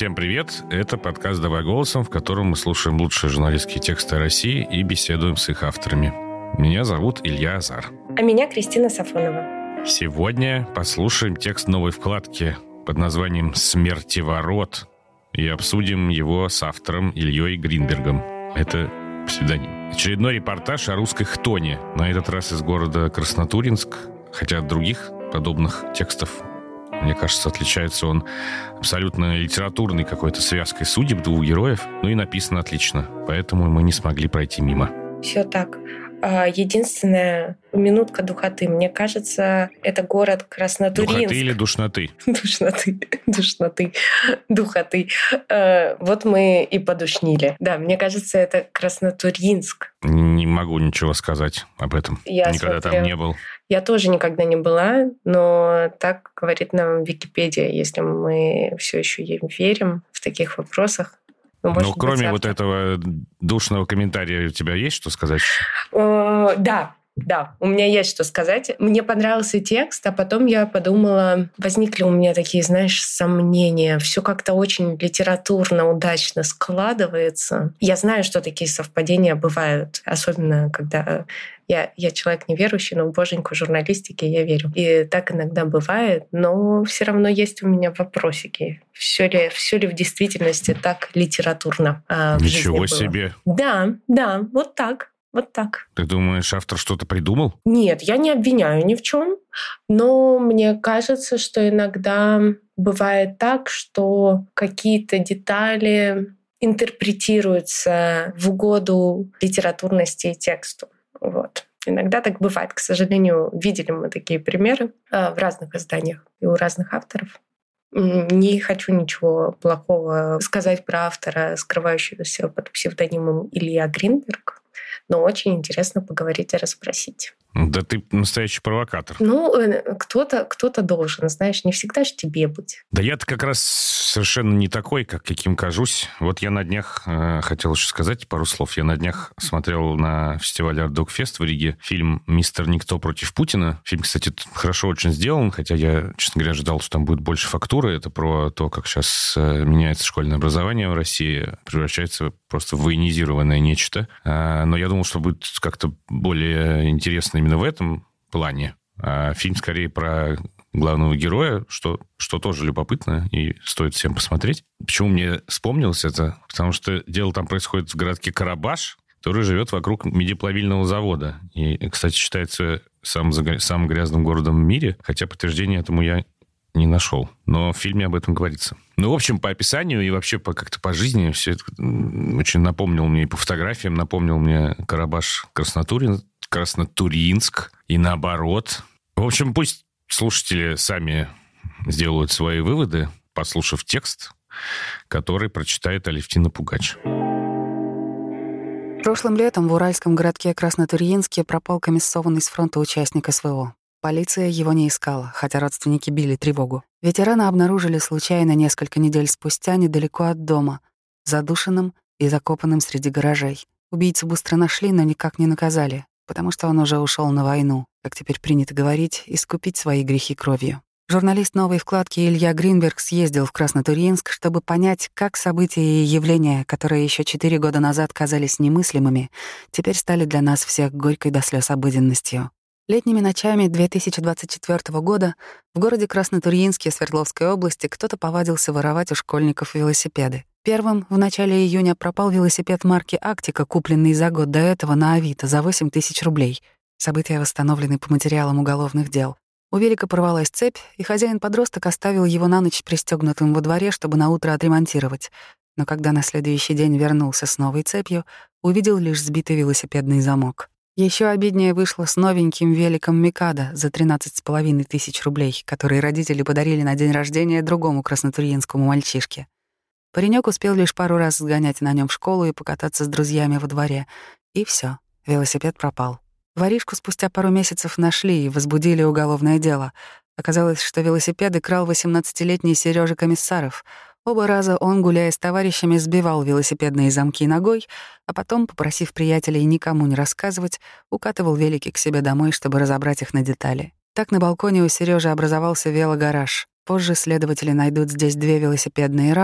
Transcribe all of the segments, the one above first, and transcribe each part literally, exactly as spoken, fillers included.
Всем привет! Это подкаст «Давай голосом», в котором мы слушаем лучшие журналистские тексты России и беседуем с их авторами. Меня зовут Илья Азар. А меня Кристина Сафонова. Сегодня послушаем текст новой вкладки под названием «Смертеворот» и обсудим его с автором Ильей Гринбергом. Это псевдоним. Очередной репортаж о русской хтоне, на этот раз из города Краснотурьинск, хотя от других подобных текстов, мне кажется, отличается он абсолютно литературной какой-то связкой судеб двух героев, ну и написано отлично, поэтому мы не смогли пройти мимо. Все так. Единственная минутка духоты. Мне кажется, это город Краснотурьинск. Духоты или душноты? Душноты. Душноты. Духоты. Вот мы и подушнили. Да, мне кажется, это Краснотурьинск. Не могу ничего сказать об этом. Я Никогда смотрела. Там не был. Я тоже никогда не была, но так говорит нам Википедия, если мы все еще ей верим в таких вопросах. Ну, ну кроме вот этого душного комментария, у тебя есть что сказать? Э, да, да, у меня есть что сказать. Мне понравился текст, а потом я подумала, возникли у меня такие, знаешь, сомнения. Все как-то очень литературно, удачно складывается. Я знаю, что такие совпадения бывают, особенно когда я, я человек неверующий, но в боженьку журналистики я верю. И так иногда бывает, но все равно есть у меня вопросики. Все ли, все ли в действительности так литературно э, в Ничего жизни было? себе! Да, да, вот так. Вот так. Ты думаешь, автор что-то придумал? Нет, я не обвиняю ни в чем, но мне кажется, что иногда бывает так, что какие-то детали интерпретируются в угоду литературности и тексту. Вот. Иногда так бывает. К сожалению, видели мы такие примеры в разных изданиях и у разных авторов. Не хочу ничего плохого сказать про автора, скрывающегося под псевдонимом Илья Гринберг, но очень интересно поговорить и расспросить. Да ты настоящий провокатор. Ну, кто-то, кто-то должен, знаешь, не всегда же тебе быть. Да я-то как раз совершенно не такой, как каким кажусь. Вот я на днях, э, хотел еще сказать пару слов, я на днях смотрел на фестивале Артдогфест в Риге фильм «Мистер Никто против Путина». Фильм, кстати, хорошо очень сделан, хотя я, честно говоря, ожидал, что там будет больше фактуры. Это про то, как сейчас э, меняется школьное образование в России, превращается просто в военизированное нечто. А, но я думал, что будет как-то более интересно именно в этом плане. А фильм скорее про главного героя, что, что тоже любопытно и стоит всем посмотреть. Почему мне вспомнилось это? Потому что дело там происходит в городке Карабаш, который живет вокруг медиплавильного завода. И, кстати, считается самым, самым грязным городом в мире, хотя подтверждения этому я не нашел. Но в фильме об этом говорится. Ну, в общем, по описанию и вообще по, как-то по жизни все это очень напомнил мне, и по фотографиям напомнил мне Карабаш, Краснотурьинск, Краснотурьинск и наоборот. В общем, пусть слушатели сами сделают свои выводы, послушав текст, который прочитает Алевтина Пугач. Прошлым летом в уральском городке Краснотурьинске пропал комиссованный с фронта участник СВО. Полиция его не искала, хотя родственники били тревогу. Ветерана обнаружили случайно несколько недель спустя недалеко от дома, задушенным и закопанным среди гаражей. Убийцу быстро нашли, но никак не наказали, потому что он уже ушел на войну, как теперь принято говорить, искупить свои грехи кровью. Журналист «Новой вкладки» Илья Гринберг съездил в Краснотурьинск, чтобы понять, как события и явления, которые еще четыре года назад казались немыслимыми, теперь стали для нас всех горькой до слез обыденностью. Летними ночами две тысячи двадцать четвёртого года в городе Краснотурьинске Свердловской области кто-то повадился воровать у школьников велосипеды. Первым в начале июня пропал велосипед марки «Актика», купленный за год до этого на Авито за восемь тысяч рублей. События восстановлены по материалам уголовных дел. У велика порвалась цепь, и хозяин-подросток оставил его на ночь пристегнутым во дворе, чтобы наутро отремонтировать. Но когда на следующий день вернулся с новой цепью, увидел лишь сбитый велосипедный замок. Еще обиднее вышло с новеньким великом «Микадо» за тринадцать с половиной тысяч рублей, которые родители подарили на день рождения другому краснотурьинскому мальчишке. Паренек успел лишь пару раз сгонять на нем в школу и покататься с друзьями во дворе. И все, велосипед пропал. Воришку спустя пару месяцев нашли и возбудили уголовное дело. Оказалось, что велосипеды крал восемнадцатилетний Сережа Комиссаров. Оба раза он, гуляя с товарищами, сбивал велосипедные замки ногой, а потом, попросив приятелей никому не рассказывать, укатывал велики к себе домой, чтобы разобрать их на детали. Так на балконе у Сережи образовался велогараж. Позже следователи найдут здесь две велосипедные рамы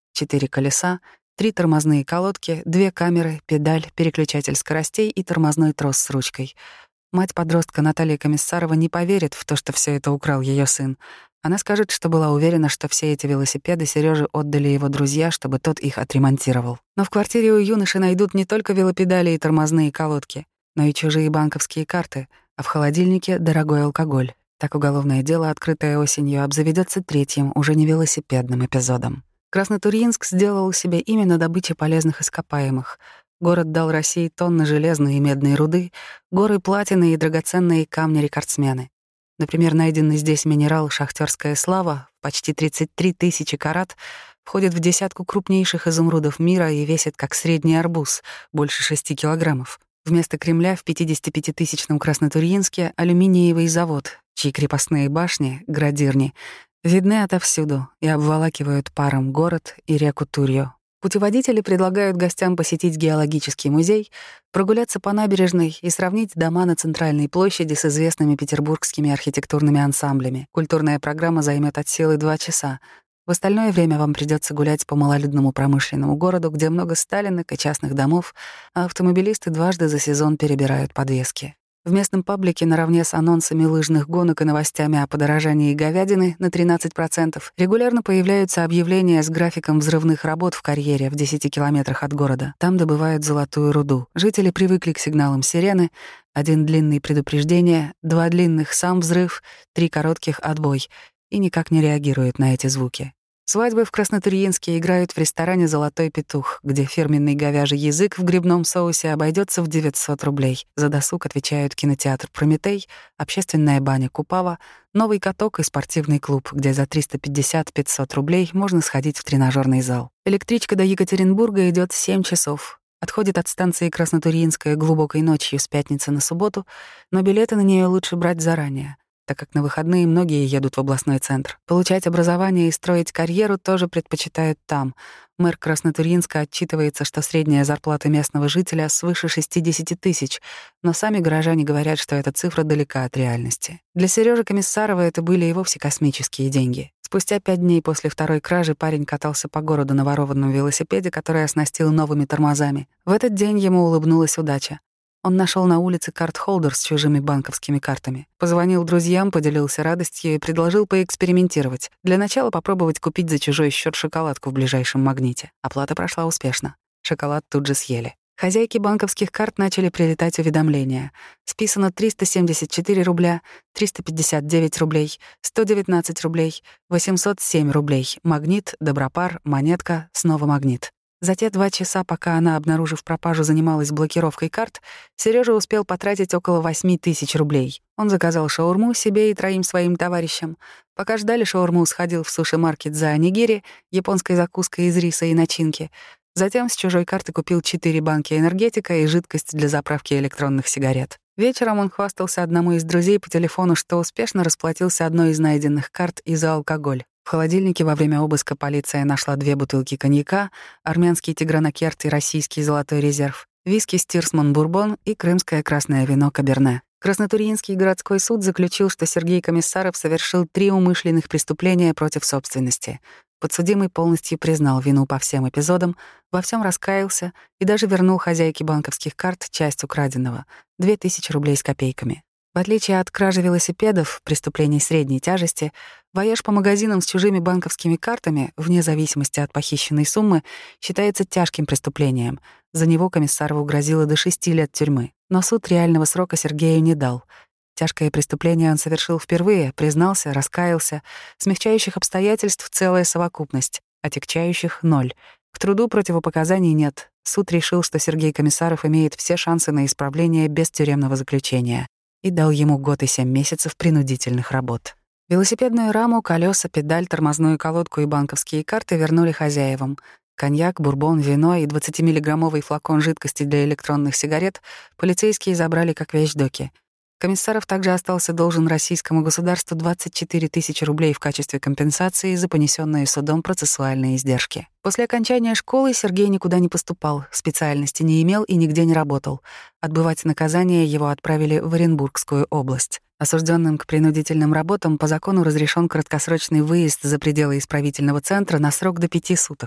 четыре колеса, три тормозные колодки, две камеры, педаль, переключатель скоростей и тормозной трос с ручкой. Мать подростка Наталья Комиссарова не поверит в то, что все это украл ее сын. Она скажет, что была уверена, что все эти велосипеды Серёже отдали его друзья, чтобы тот их отремонтировал. Но в квартире у юноши найдут не только велопедали и тормозные колодки, но и чужие банковские карты, а в холодильнике — дорогой алкоголь. Так уголовное дело, открытое осенью, обзаведется третьим, уже не велосипедным эпизодом. Краснотурьинск сделал себе имя на добыче полезных ископаемых. Город дал России тонны железной и медной руды, горы платины и драгоценные камни-рекордсмены. Например, найденный здесь минерал «Шахтёрская слава» в почти тридцать три тысячи карат входит в десятку крупнейших изумрудов мира и весит как средний арбуз, больше шести килограммов. Вместо Кремля в пятидесятипятитысячном Краснотурьинске алюминиевый завод, чьи крепостные башни, градирни, видны отовсюду и обволакивают паром город и реку Турью. Путеводители предлагают гостям посетить геологический музей, прогуляться по набережной и сравнить дома на центральной площади с известными петербургскими архитектурными ансамблями. Культурная программа займет от силы два часа. В остальное время вам придется гулять по малолюдному промышленному городу, где много сталинок и частных домов, а автомобилисты дважды за сезон перебирают подвески. В местном паблике наравне с анонсами лыжных гонок и новостями о подорожании говядины на тринадцать процентов регулярно появляются объявления с графиком взрывных работ в карьере в десяти километрах от города. Там добывают золотую руду. Жители привыкли к сигналам сирены. Один длинный — предупреждение, два длинных — сам взрыв, три коротких — отбой. И никак не реагируют на эти звуки. Свадьбы в Краснотурьинске играют в ресторане «Золотой петух», где фирменный говяжий язык в грибном соусе обойдется в девятьсот рублей. За досуг отвечают кинотеатр «Прометей», общественная баня «Купава», новый каток и спортивный клуб, где за триста пятьдесят — пятьсот рублей можно сходить в тренажерный зал. Электричка до Екатеринбурга идет семь часов. Отходит от станции Краснотурьинская глубокой ночью с пятницы на субботу, но билеты на нее лучше брать заранее, так как на выходные многие едут в областной центр. Получать образование и строить карьеру тоже предпочитают там. Мэр Краснотурьинска отчитывается, что средняя зарплата местного жителя свыше шестидесяти тысяч, но сами горожане говорят, что эта цифра далека от реальности. Для Серёжи Комиссарова это были и вовсе космические деньги. Спустя пять дней после второй кражи парень катался по городу на ворованном велосипеде, который оснастил новыми тормозами. В этот день ему улыбнулась удача. Он нашел на улице карт-холдер с чужими банковскими картами. Позвонил друзьям, поделился радостью и предложил поэкспериментировать. Для начала попробовать купить за чужой счет шоколадку в ближайшем магните. Оплата прошла успешно. Шоколад тут же съели. Хозяйке банковских карт начали прилетать уведомления. Списано триста семьдесят четыре рубля, триста пятьдесят девять рублей, сто девятнадцать рублей, восемьсот семь рублей. Магнит, Добропар, монетка, снова магнит. За те два часа, пока она, обнаружив пропажу, занималась блокировкой карт, Серёжа успел потратить около восьми тысяч рублей. Он заказал шаурму себе и троим своим товарищам. Пока ждали шаурму, сходил в суши-маркет за онигири, японской закуской из риса и начинки. Затем с чужой карты купил четыре банки энергетика и жидкость для заправки электронных сигарет. Вечером он хвастался одному из друзей по телефону, что успешно расплатился одной из найденных карт и за алкоголь. В холодильнике во время обыска полиция нашла две бутылки коньяка, армянский тигранокерт и российский золотой резерв, виски Стирсман Бурбон и крымское красное вино Каберне. Краснотурьинский городской суд заключил, что Сергей Комиссаров совершил три умышленных преступления против собственности. Подсудимый полностью признал вину по всем эпизодам, во всем раскаялся и даже вернул хозяйке банковских карт часть украденного — две тысячи рублей с копейками. В отличие от кражи велосипедов, преступлений средней тяжести, вояж по магазинам с чужими банковскими картами, вне зависимости от похищенной суммы, считается тяжким преступлением. За него Комиссарову грозило до шести лет тюрьмы. Но суд реального срока Сергею не дал. Тяжкое преступление он совершил впервые, признался, раскаялся. Смягчающих обстоятельств целая совокупность, отягчающих — ноль. К труду противопоказаний нет. Суд решил, что Сергей Комиссаров имеет все шансы на исправление без тюремного заключения, и дал ему год и семь месяцев принудительных работ. Велосипедную раму, колеса, педаль, тормозную колодку и банковские карты вернули хозяевам. Коньяк, бурбон, вино и двадцатимиллиграммовый флакон жидкости для электронных сигарет полицейские забрали как вещдоки. Комиссаров также остался должен российскому государству двадцать четыре тысячи рублей в качестве компенсации за понесенные судом процессуальные издержки. После окончания школы Сергей никуда не поступал, специальности не имел и нигде не работал. Отбывать наказание его отправили в Оренбургскую область. Осужденным к принудительным работам по закону разрешен краткосрочный выезд за пределы исправительного центра на срок до пяти суток.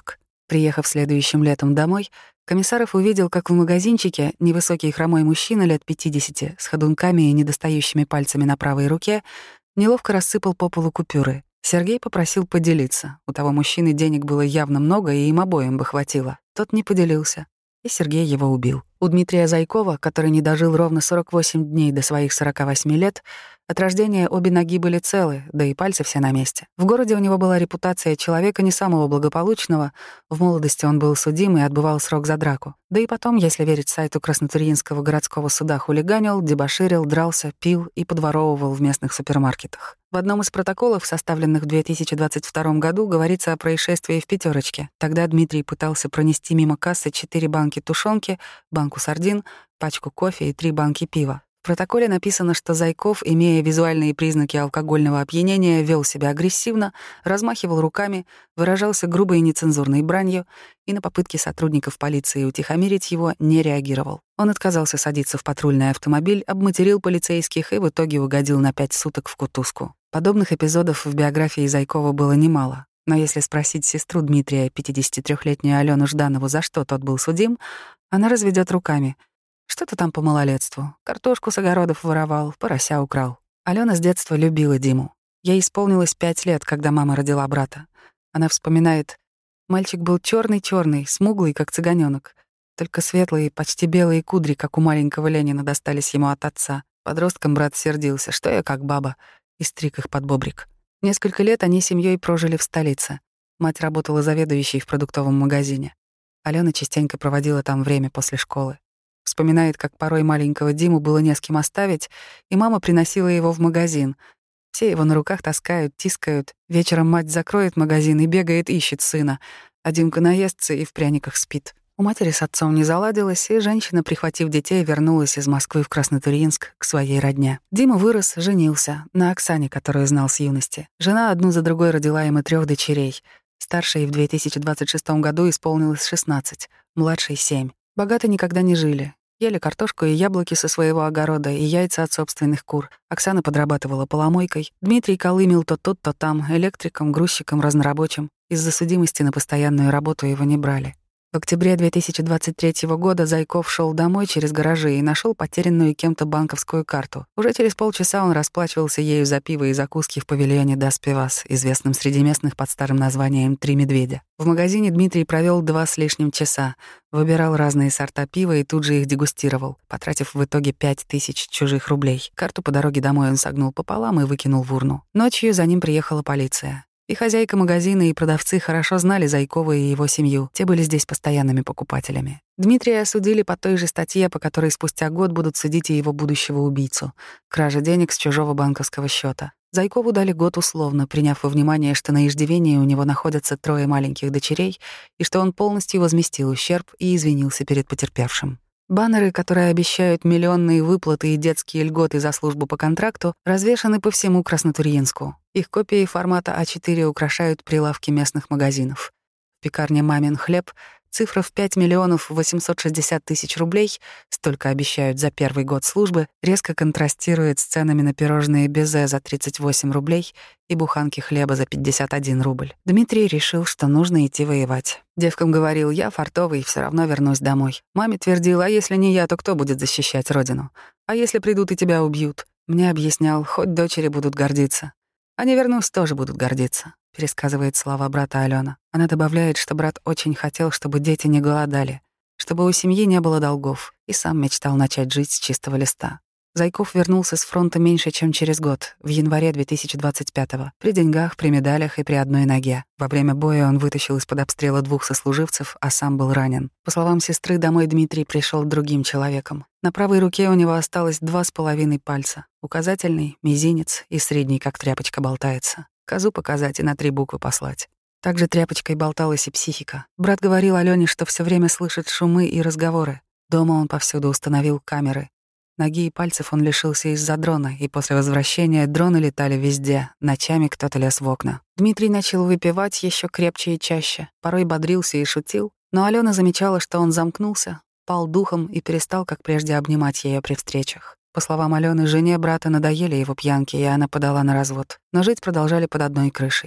Приехав следующим летом домой, Комиссаров увидел, как в магазинчике невысокий хромой мужчина лет пятидесяти с ходунками и недостающими пальцами на правой руке неловко рассыпал по полу купюры. Сергей попросил поделиться. У того мужчины денег было явно много, и им обоим бы хватило. Тот не поделился, и Сергей его убил. У Дмитрия Зайкова, который не дожил ровно сорок восемь дней до своих сорока восьми лет, от рождения обе ноги были целы, да и пальцы все на месте. В городе у него была репутация человека не самого благополучного. В молодости он был судим и отбывал срок за драку. Да и потом, если верить сайту Краснотурьинского городского суда, хулиганил, дебоширил, дрался, пил и подворовывал в местных супермаркетах. В одном из протоколов, составленных в две тысячи двадцать втором году, говорится о происшествии в «Пятерочке». Тогда Дмитрий пытался пронести мимо кассы четыре банки тушенки, банку сардин, пачку кофе и три банки пива. В протоколе написано, что Зайков, имея визуальные признаки алкогольного опьянения, вел себя агрессивно, размахивал руками, выражался грубой и нецензурной бранью и на попытки сотрудников полиции утихомирить его не реагировал. Он отказался садиться в патрульный автомобиль, обматерил полицейских и в итоге угодил на пять суток в кутузку. Подобных эпизодов в биографии Зайкова было немало. Но если спросить сестру Дмитрия, пятидесятитрёхлетнюю Алену Жданову, за что тот был судим, она разведёт руками. Что-то там по малолетству. Картошку с огородов воровал, порося украл. Алена с детства любила Диму. Ей исполнилось пять лет, когда мама родила брата. Она вспоминает: мальчик был чёрный-чёрный, смуглый, как цыганёнок. Только светлые, почти белые кудри, как у маленького Ленина, достались ему от отца. Подростком брат сердился, что я как баба, и стриг их под бобрик. Несколько лет они семьёй прожили в столице. Мать работала заведующей в продуктовом магазине. Алена частенько проводила там время после школы. Вспоминает, как порой маленького Диму было не с кем оставить, и мама приносила его в магазин. Все его на руках таскают, тискают. Вечером мать закроет магазин и бегает, ищет сына. А Димка наестся и в пряниках спит. У матери с отцом не заладилось, и женщина, прихватив детей, вернулась из Москвы в Краснотурьинск к своей родне. Дима вырос, женился на Оксане, которую знал с юности. Жена одну за другой родила ему трех дочерей. Старшей в две тысячи двадцать шестом году исполнилось шестнадцать, младшей — семь. Богато никогда не жили. Ели картошку и яблоки со своего огорода и яйца от собственных кур. Оксана подрабатывала поломойкой. Дмитрий колымел то тут, то там, электриком, грузчиком, разнорабочим. Из-за судимости на постоянную работу его не брали. В октябре две тысячи двадцать третьего года Зайков шел домой через гаражи и нашел потерянную кем-то банковскую карту. Уже через полчаса он расплачивался ею за пиво и закуски в павильоне «Das Pivas», известном среди местных под старым названием «Три медведя». В магазине Дмитрий провел два с лишним часа, выбирал разные сорта пива и тут же их дегустировал, потратив в итоге пять тысяч чужих рублей. Карту по дороге домой он согнул пополам и выкинул в урну. Ночью за ним приехала полиция. И хозяйка магазина, и продавцы хорошо знали Зайкова и его семью. Те были здесь постоянными покупателями. Дмитрия осудили по той же статье, по которой спустя год будут судить и его будущего убийцу — кража денег с чужого банковского счета. Зайкову дали год условно, приняв во внимание, что на иждивении у него находятся трое маленьких дочерей и что он полностью возместил ущерб и извинился перед потерпевшим. Баннеры, которые обещают миллионные выплаты и детские льготы за службу по контракту, развешаны по всему Краснотурьинску. Их копии формата а четыре украшают прилавки местных магазинов. В пекарне «Мамин хлеб» цифра в пять миллионов восемьсот шестьдесят тысяч рублей, столько обещают за первый год службы, резко контрастирует с ценами на пирожные безе за тридцать восемь рублей и буханки хлеба за пятьдесят один рубль. Дмитрий решил, что нужно идти воевать. Девкам говорил: я фартовый, все равно вернусь домой. Маме твердил: а если не я, то кто будет защищать родину? А если придут и тебя убьют? Мне объяснял: хоть дочери будут гордиться. А не вернусь, тоже будут гордиться. Пересказывает слова брата Алена. Она добавляет, что брат очень хотел, чтобы дети не голодали, чтобы у семьи не было долгов, и сам мечтал начать жить с чистого листа. Зайков вернулся с фронта меньше, чем через год, в январе две тысячи двадцать пятого, при деньгах, при медалях и при одной ноге. Во время боя он вытащил из-под обстрела двух сослуживцев, а сам был ранен. По словам сестры, домой Дмитрий пришел другим человеком. На правой руке у него осталось два с половиной пальца. Указательный, мизинец и средний, как тряпочка, болтается. Козу показать и на три буквы послать. Также тряпочкой болталась и психика. Брат говорил Алёне, что все время слышит шумы и разговоры. Дома он повсюду установил камеры. Ноги и пальцев он лишился из-за дрона, и после возвращения дроны летали везде, ночами кто-то лез в окна. Дмитрий начал выпивать еще крепче и чаще, порой бодрился и шутил, но Алена замечала, что он замкнулся, пал духом и перестал, как прежде, обнимать ее при встречах. По словам Алены, жене брата надоели его пьянки, и она подала на развод. Но жить продолжали под одной крышей.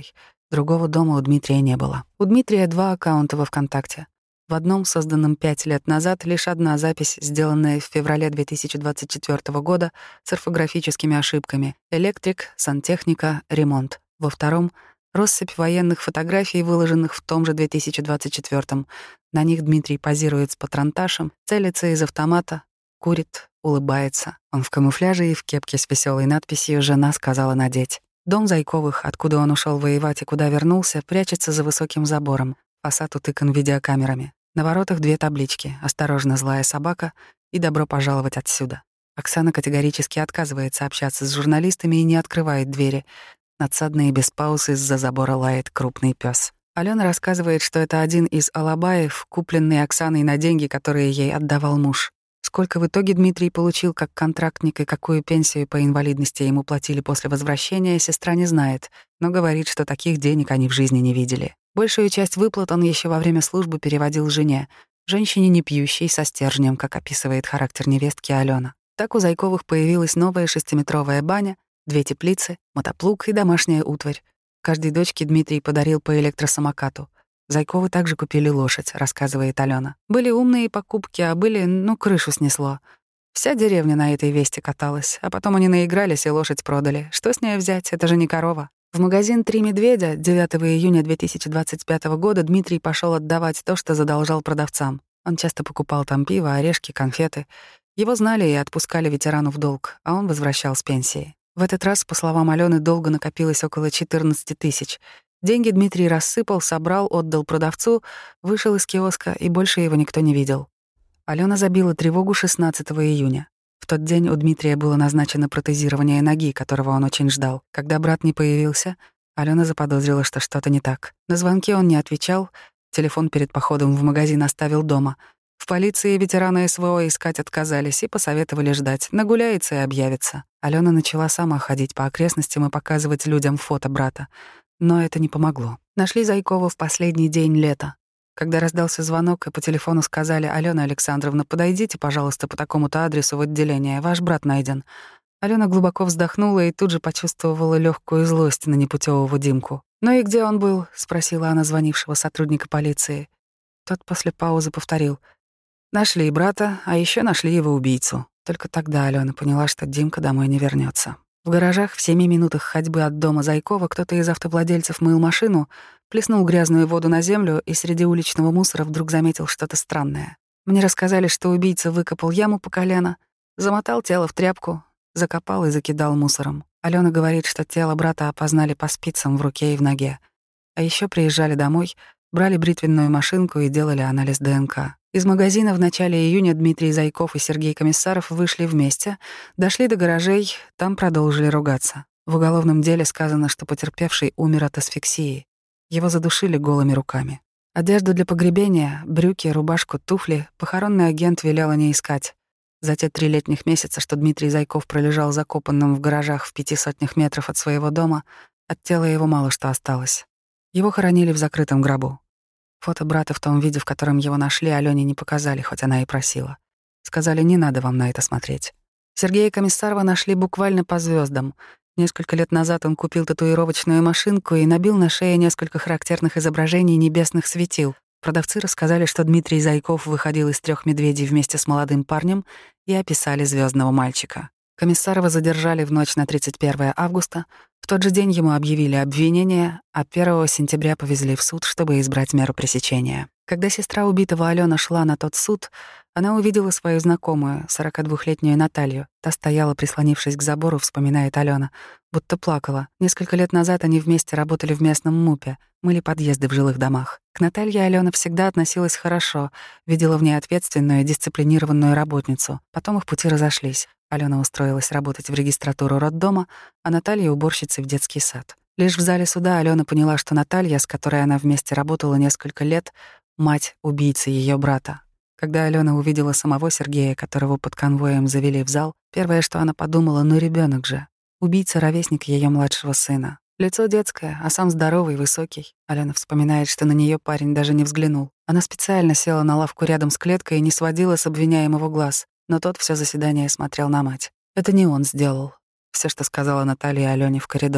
Другого дома у Дмитрия не было. У Дмитрия два аккаунта во ВКонтакте. В одном, созданном пять лет назад, лишь одна запись, сделанная в феврале две тысячи двадцать четвёртого года с орфографическими ошибками: «Электрик», «Сантехника», «Ремонт». Во втором — россыпь военных фотографий, выложенных в том же две тысячи двадцать четвёртом. На них Дмитрий позирует с патронташем, целится из автомата, курит, улыбается. Он в камуфляже и в кепке с веселой надписью «Жена сказала надеть». Дом Зайковых, откуда он ушел воевать и куда вернулся, прячется за высоким забором. Фасад утыкан видеокамерами. На воротах две таблички: «Осторожно, злая собака» и «Добро пожаловать отсюда». Оксана категорически отказывается общаться с журналистами и не открывает двери. Надсадно и без пауз из-за забора лает крупный пес. Алена рассказывает, что это один из алабаев, купленный Оксаной на деньги, которые ей отдавал муж. Сколько в итоге Дмитрий получил как контрактник и какую пенсию по инвалидности ему платили после возвращения, сестра не знает, но говорит, что таких денег они в жизни не видели. Большую часть выплат он еще во время службы переводил жене, женщине не пьющей, со стержнем, как описывает характер невестки Алена. Так у Зайковых появилась новая шестиметровая баня, две теплицы, мотоплуг и домашняя утварь. Каждой дочке Дмитрий подарил по электросамокату. Зайковы также купили лошадь, рассказывает Алена. Были умные покупки, а были, ну, крышу снесло. Вся деревня на этой весте каталась, а потом они наигрались и лошадь продали. Что с ней взять? Это же не корова. В магазин «Три медведя» девятого июня две тысячи двадцать пятого года Дмитрий пошел отдавать то, что задолжал продавцам. Он часто покупал там пиво, орешки, конфеты. Его знали и отпускали ветерану в долг, а он возвращал с пенсии. В этот раз, по словам Алены, долго накопилось около четырнадцать тысяч. Деньги Дмитрий рассыпал, собрал, отдал продавцу, вышел из киоска, и больше его никто не видел. Алена забила тревогу шестнадцатого июня. В тот день у Дмитрия было назначено протезирование ноги, которого он очень ждал. Когда брат не появился, Алена заподозрила, что что-то не так. На звонки он не отвечал, телефон перед походом в магазин оставил дома. В полиции ветераны СВО искать отказались и посоветовали ждать. Нагуляется и объявится. Алена начала сама ходить по окрестностям и показывать людям фото брата. Но это не помогло. Нашли Зайкова в последний день лета. Когда раздался звонок и по телефону сказали: «Алена Александровна, подойдите, пожалуйста, по такому-то адресу в отделение, ваш брат найден». Алена глубоко вздохнула и тут же почувствовала легкую злость на непутевого Димку. «Ну и где он был?» — спросила она звонившего сотрудника полиции. Тот после паузы повторил: «Нашли брата, а еще нашли его убийцу». Только тогда Алена поняла, что Димка домой не вернется. В гаражах в семи минутах ходьбы от дома Зайкова кто-то из автовладельцев мыл машину, плеснул грязную воду на землю и среди уличного мусора вдруг заметил что-то странное. Мне рассказали, что убийца выкопал яму по колено, замотал тело в тряпку, закопал и закидал мусором. Алена говорит, что тело брата опознали по спицам в руке и в ноге. А еще приезжали домой, брали бритвенную машинку и делали анализ ДНК. Из магазина в начале июня Дмитрий Зайков и Сергей Комиссаров вышли вместе, дошли до гаражей, там продолжили ругаться. В уголовном деле сказано, что потерпевший умер от асфиксии. Его задушили голыми руками. Одежду для погребения, брюки, рубашку, туфли похоронный агент велел не искать. За те три летних месяца, что Дмитрий Зайков пролежал закопанным в гаражах в пяти сотнях метров от своего дома, от тела его мало что осталось. Его хоронили в закрытом гробу. Фото брата в том виде, в котором его нашли, Алёне не показали, хоть она и просила. Сказали: «Не надо вам на это смотреть». Сергея Комиссарова нашли буквально по звездам. Несколько лет назад он купил татуировочную машинку и набил на шее несколько характерных изображений небесных светил. Продавцы рассказали, что Дмитрий Зайков выходил из трех медведей вместе с молодым парнем, и описали звездного мальчика. Комиссарова задержали в ночь на тридцать первое августа. В тот же день ему объявили обвинение, а первого сентября повезли в суд, чтобы избрать меру пресечения. Когда сестра убитого Алена шла на тот суд, она увидела свою знакомую, сорокадвухлетнюю Наталью. Та стояла, прислонившись к забору, вспоминает Алена, будто плакала. Несколько лет назад они вместе работали в местном МУПе, мыли подъезды в жилых домах. К Наталье Алена всегда относилась хорошо, видела в ней ответственную, дисциплинированную работницу. Потом их пути разошлись. Алена устроилась работать в регистратуру роддома, а Наталья — уборщицей в детский сад. Лишь в зале суда Алена поняла, что Наталья, с которой она вместе работала несколько лет, мать убийцы ее брата. Когда Алена увидела самого Сергея, которого под конвоем завели в зал, первое, что она подумала: ну ребенок же. Убийца — ровесник ее младшего сына. Лицо детское, а сам здоровый, высокий. Алена вспоминает, что на нее парень даже не взглянул. Она специально села на лавку рядом с клеткой и не сводила с обвиняемого глаз, но тот все заседание смотрел на мать. Это не он сделал. Все, что сказала Наталья Алене в коридоре.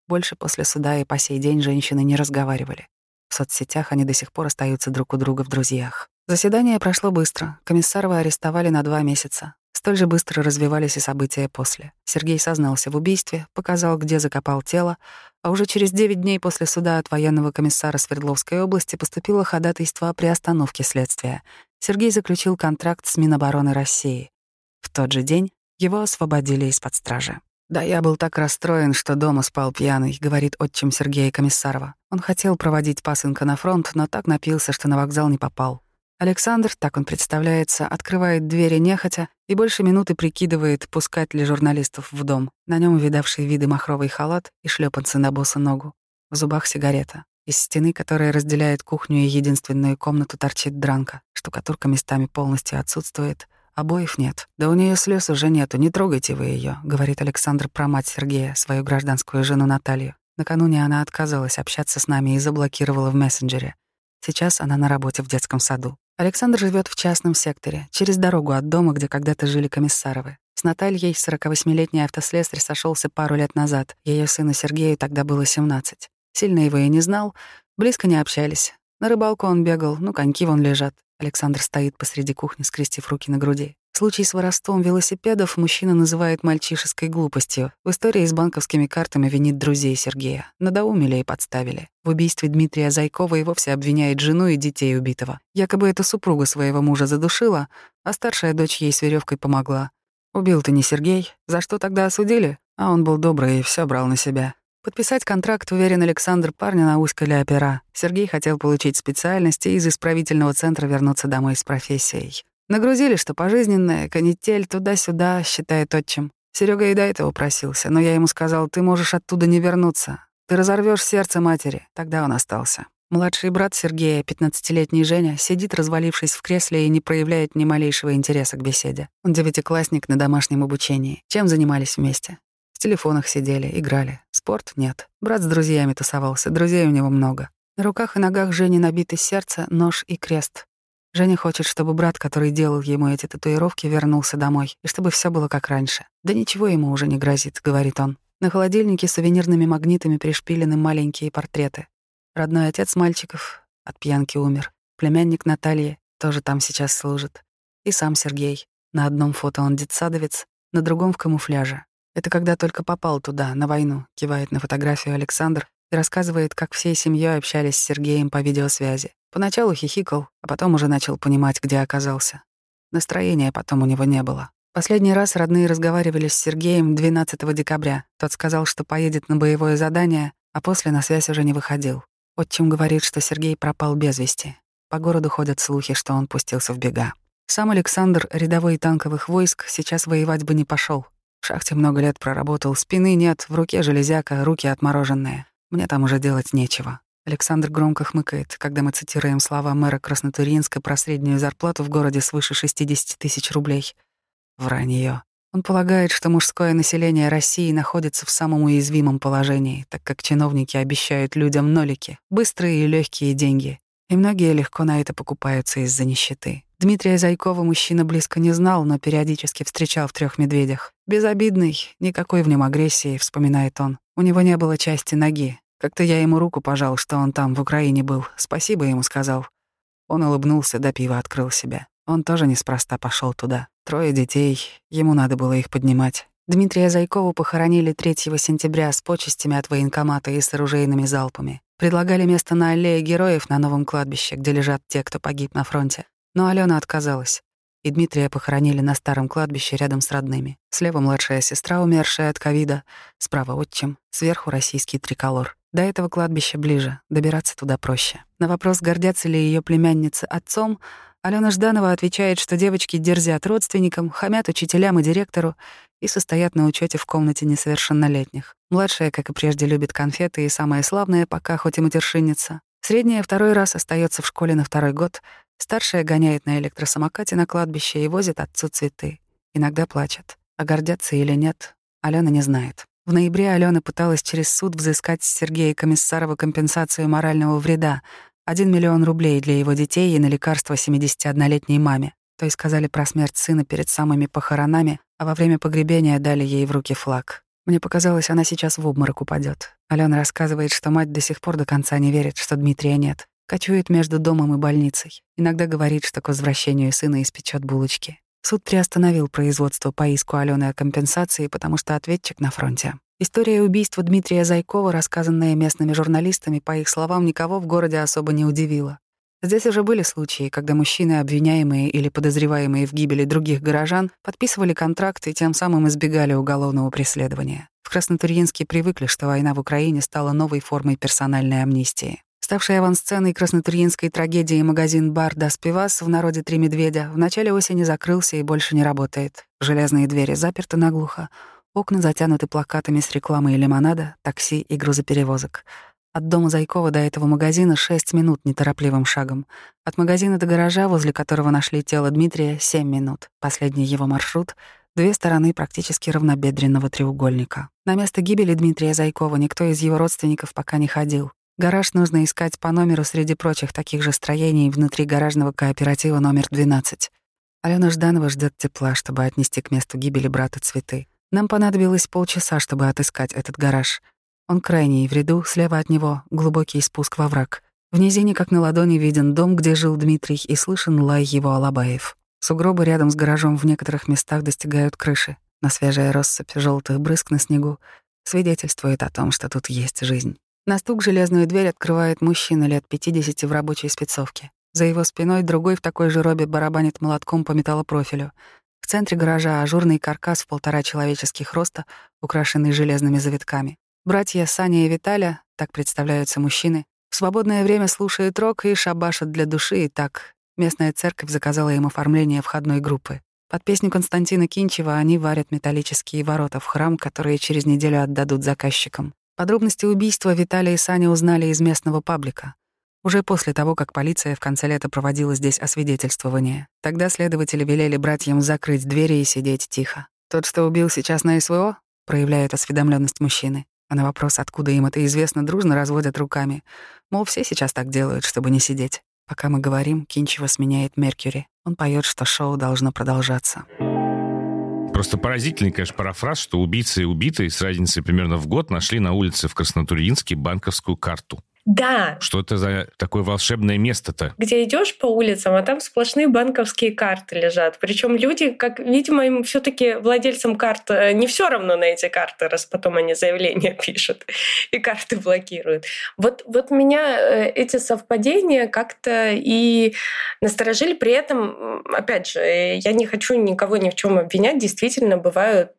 Больше после суда и по сей день женщины не разговаривали. В соцсетях они до сих пор остаются друг у друга в друзьях. Заседание прошло быстро. Комиссарова арестовали на два месяца. Столь же быстро развивались и события после. Сергей сознался в убийстве, показал, где закопал тело, а уже через девять дней после суда от военного комиссара Свердловской области поступило ходатайство о приостановке следствия. Сергей заключил контракт с Минобороны России. В тот же день его освободили из-под стражи. «Да я был так расстроен, что дома спал пьяный», — говорит отчим Сергея Комиссарова. Он хотел проводить пасынка на фронт, но так напился, что на вокзал не попал. Александр, так он представляется, открывает двери нехотя и больше минуты прикидывает, пускать ли журналистов в дом. На нем видавший виды махровый халат и шлепанцы на босу ногу. В зубах сигарета. Из стены, которая разделяет кухню и единственную комнату, торчит дранка. Штукатурка местами полностью отсутствует. Обоев нет. Да у нее слез уже нету, не трогайте вы ее, говорит Александр про мать Сергея, свою гражданскую жену Наталью. Накануне она отказалась общаться с нами и заблокировала в мессенджере. Сейчас она на работе в детском саду. Александр живет в частном секторе, через дорогу от дома, где когда-то жили Комиссаровы. С Натальей сорокавосьмилетний автослесарь сошелся пару лет назад. Ее сыну Сергею тогда было семнадцать. Сильно его и не знал, близко не общались. На рыбалку он бегал, ну, коньки вон лежат. Александр стоит посреди кухни, скрестив руки на груди. Случай с воровством велосипедов мужчина называет мальчишеской глупостью. В истории с банковскими картами винит друзей Сергея. Надоумили и подставили. В убийстве Дмитрия Зайкова и вовсе обвиняет жену и детей убитого. Якобы эта супруга своего мужа задушила, а старшая дочь ей с веревкой помогла. Убил-то не Сергей. За что тогда осудили? А он был добрый и все брал на себя. Подписать контракт, уверен Александр, парня науськали опера. Сергей хотел получить специальность и из исправительного центра вернуться домой с профессией. Нагрузили, что пожизненное, канитель, туда-сюда, считает отчим. Серега и до этого просился, но я ему сказал, ты можешь оттуда не вернуться. Ты разорвешь сердце матери. Тогда он остался. Младший брат Сергея, пятнадцатилетний Женя, сидит, развалившись в кресле, и не проявляет ни малейшего интереса к беседе. Он девятиклассник на домашнем обучении. Чем занимались вместе? В телефонах сидели, играли. Спорт — нет. Брат с друзьями тусовался, друзей у него много. На руках и ногах Жени набиты сердце, нож и крест. Женя хочет, чтобы брат, который делал ему эти татуировки, вернулся домой, и чтобы все было как раньше. Да ничего ему уже не грозит, говорит он. На холодильнике сувенирными магнитами пришпилены маленькие портреты. Родной отец мальчиков от пьянки умер. Племянник Натальи тоже там сейчас служит. И сам Сергей. На одном фото он детсадовец, на другом в камуфляже. Это когда только попал туда, на войну, кивает на фотографию Александр и рассказывает, как всей семьей общались с Сергеем по видеосвязи. Поначалу хихикал, а потом уже начал понимать, где оказался. Настроения потом у него не было. Последний раз родные разговаривали с Сергеем двенадцатого декабря. Тот сказал, что поедет на боевое задание, а после на связь уже не выходил. Отчим говорит, что Сергей пропал без вести. По городу ходят слухи, что он пустился в бега. Сам Александр, рядовой танковых войск, сейчас воевать бы не пошел. В шахте много лет проработал, спины нет, в руке железяка, руки отмороженные. Мне там уже делать нечего. Александр громко хмыкает, когда мы цитируем слова мэра Краснотурьинска про среднюю зарплату в городе свыше шестьдесят тысяч рублей. Вранье. Он полагает, что мужское население России находится в самом уязвимом положении, так как чиновники обещают людям нолики, быстрые и легкие деньги. И многие легко на это покупаются из-за нищеты. Дмитрия Зайкова мужчина близко не знал, но периодически встречал в «Трех медведях». Безобидный, никакой в нем агрессии, вспоминает он. У него не было части ноги. Как-то я ему руку пожал, что он там, в Украине был. Спасибо ему сказал. Он улыбнулся, до пива открыл себя. Он тоже неспроста пошел туда. Трое детей, ему надо было их поднимать. Дмитрия Зайкова похоронили третьего сентября с почестями от военкомата и с оружейными залпами. Предлагали место на аллее героев на новом кладбище, где лежат те, кто погиб на фронте. Но Алена отказалась. И Дмитрия похоронили на старом кладбище рядом с родными. Слева младшая сестра, умершая от ковида, справа отчим, сверху российский триколор. До этого кладбища ближе, добираться туда проще. На вопрос, гордятся ли ее племянницы отцом, Алена Жданова отвечает, что девочки дерзят родственникам, хамят учителям и директору и состоят на учете в комнате несовершеннолетних. Младшая, как и прежде, любит конфеты, и самая славная пока, хоть и матершинница. Средняя второй раз остается в школе на второй год. Старшая гоняет на электросамокате на кладбище и возит отцу цветы. Иногда плачет. А гордятся или нет, Алена не знает. В ноябре Алена пыталась через суд взыскать с Сергея Комиссарова компенсацию морального вреда — один миллион рублей для его детей и на лекарства семидесятиоднолетней маме. То есть сказали про смерть сына перед самыми похоронами, а во время погребения дали ей в руки флаг. Мне показалось, она сейчас в обморок упадет. Алена рассказывает, что мать до сих пор до конца не верит, что Дмитрия нет. Кочует между домом и больницей. Иногда говорит, что к возвращению сына испечет булочки. Суд приостановил производство по иску Алены о компенсации, потому что ответчик на фронте. История убийства Дмитрия Зайкова, рассказанная местными журналистами, по их словам, никого в городе особо не удивила. Здесь уже были случаи, когда мужчины, обвиняемые или подозреваемые в гибели других горожан, подписывали контракты и тем самым избегали уголовного преследования. В Краснотурьинске привыкли, что война в Украине стала новой формой персональной амнистии. Ставший авансценой краснотурьинской трагедии магазин-бар «Das Pivas», в народе «Три медведя», в начале осени закрылся и больше не работает. Железные двери заперты наглухо, окна затянуты плакатами с рекламой лимонада, такси и грузоперевозок. От дома Зайкова до этого магазина шесть минут неторопливым шагом. От магазина до гаража, возле которого нашли тело Дмитрия, семь минут. Последний его маршрут — две стороны практически равнобедренного треугольника. На место гибели Дмитрия Зайкова никто из его родственников пока не ходил. Гараж нужно искать по номеру среди прочих таких же строений внутри гаражного кооператива номер двенадцать. Алена Жданова ждет тепла, чтобы отнести к месту гибели брата цветы. Нам понадобилось полчаса, чтобы отыскать этот гараж. Он крайний в ряду, слева от него глубокий спуск во враг. В низине, как на ладони, виден дом, где жил Дмитрий, и слышен лай его алабаев. Сугробы рядом с гаражом в некоторых местах достигают крыши. На свежая россыпь желтых брызг на снегу свидетельствует о том, что тут есть жизнь. На стук железную дверь открывает мужчина лет пятидесяти в рабочей спецовке. За его спиной другой в такой же робе барабанит молотком по металлопрофилю. В центре гаража ажурный каркас в полтора человеческих роста, украшенный железными завитками. Братья Саня и Виталя, так представляются мужчины, в свободное время слушают рок и шабашат для души, и так. Местная церковь заказала им оформление входной группы. Под песню Константина Кинчева они варят металлические ворота в храм, которые через неделю отдадут заказчикам. Подробности убийства Виталий и Саня узнали из местного паблика. Уже после того, как полиция в конце лета проводила здесь освидетельствование. Тогда следователи велели братьям закрыть двери и сидеть тихо. Тот, что убил сейчас на СВО, проявляет осведомленность мужчины. А на вопрос, откуда им это известно, дружно разводят руками. Мол, все сейчас так делают, чтобы не сидеть. Пока мы говорим, Кинчева сменяет Меркьюри. Он поет, что шоу должно продолжаться. Просто поразительный, конечно, парафраз, что убийцы и убитые с разницей примерно в год нашли на улице в Краснотурьинске банковскую карту. Да. Что это за такое волшебное место-то? Где идешь по улицам, а там сплошные банковские карты лежат. Причем люди, как, видимо, им все-таки владельцам карт не все равно на эти карты, раз потом они заявления пишут и карты блокируют. Вот, вот меня эти совпадения как-то и насторожили. При этом, опять же, я не хочу никого ни в чем обвинять. Действительно, бывают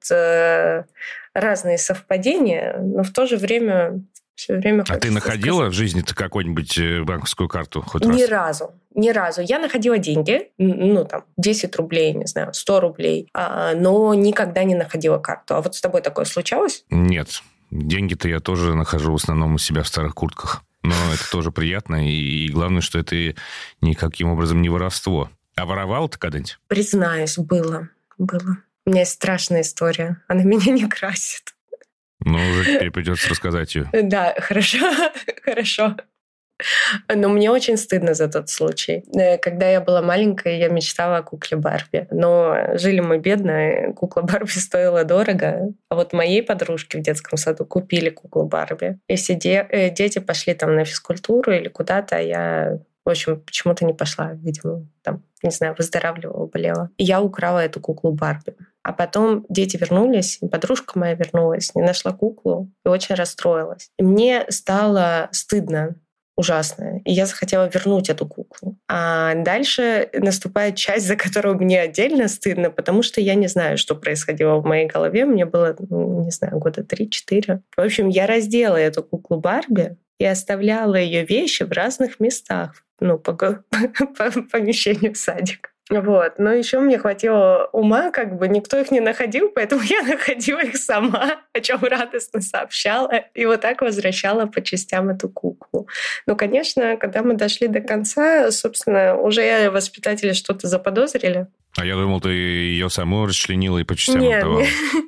разные совпадения, но в то же время... Все время а ты находила сказать. В жизни-то какую-нибудь банковскую карту хоть раз? Ни разу. Ни разу. Я находила деньги, ну, там, десять рублей, не знаю, сто рублей, но никогда не находила карту. А вот с тобой такое случалось? Нет. Деньги-то я тоже нахожу в основном у себя в старых куртках. Но это тоже приятно. И главное, что это никаким образом не воровство. А воровал ты когда-нибудь? Признаюсь, было. Было. У меня есть страшная история. Она меня не красит. Ну, уже теперь придется рассказать ее. Да, хорошо, хорошо. Но мне очень стыдно за тот случай. Когда я была маленькая, я мечтала о кукле Барби. Но жили мы бедно, кукла Барби стоила дорого. А вот моей подружке в детском саду купили куклу Барби. И все де- дети пошли там на физкультуру или куда-то, а я... В общем, почему-то не пошла. Видимо, там, не знаю, выздоравливала, болела. И я украла эту куклу Барби. А потом дети вернулись, и подружка моя вернулась, не нашла куклу и очень расстроилась. И мне стало стыдно, ужасно. И я захотела вернуть эту куклу. А дальше наступает часть, за которую мне отдельно стыдно, потому что я не знаю, что происходило в моей голове. Мне было, не знаю, года три-четыре. В общем, я раздела эту куклу Барби и оставляла ее вещи в разных местах, ну, по, по, по помещению в садик. Вот. Но еще мне хватило ума, как бы никто их не находил, поэтому я находила их сама, о чем радостно сообщала, и вот так возвращала по частям эту куклу. Но, конечно, когда мы дошли до конца, собственно, уже воспитатели что-то заподозрили. А я думал, ты ее саму расчленила и по частям отдавала.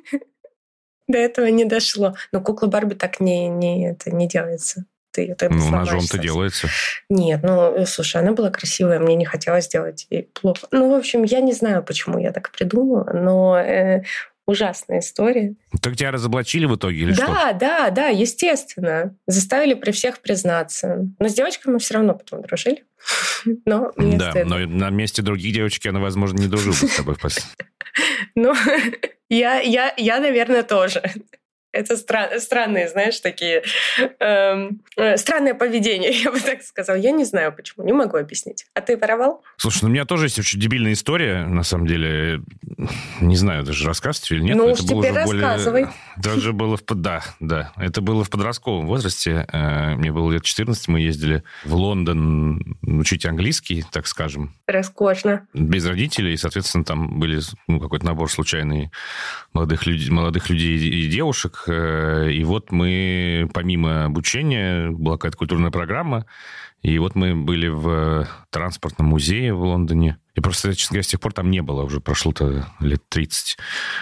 До этого не дошло. Но кукла Барби так не, не, это не делается. Ты, ты ну, ножом-то делается. Нет, ну, слушай, она была красивая, мне не хотелось делать ей плохо. Ну, в общем, я не знаю, почему я так придумала, но э, Ужасная история. Так тебя разоблачили в итоге или да, что? Да, да, да, естественно. Заставили при всех признаться. Но с девочкой мы все равно потом дружили. Но мне да, стыдно. Но на месте других девочек она, возможно, не дружила бы с тобой впоследствии. Ну, я, я, я, наверное, тоже. Это стра- странные, знаешь, такие... Эм, э, странное поведение, я бы так сказала. Я не знаю, почему, не могу объяснить. А ты воровал? Слушай, ну у меня тоже есть очень дебильная история, на самом деле. Не знаю, даже рассказывать или нет. Ну уж теперь рассказывай. Более... Даже было в... Да, да. Это было в подростковом возрасте. Мне было лет четырнадцать, мы ездили в Лондон учить английский, так скажем. Роскошно. Без родителей, и, соответственно, там были ну, какой-то набор случайный молодых, люд... молодых людей и девушек. И вот мы, помимо обучения, была какая-то культурная программа, и вот мы были в транспортном музее в Лондоне. И просто, честно говоря, с тех пор там не было. Уже прошло-то лет тридцать.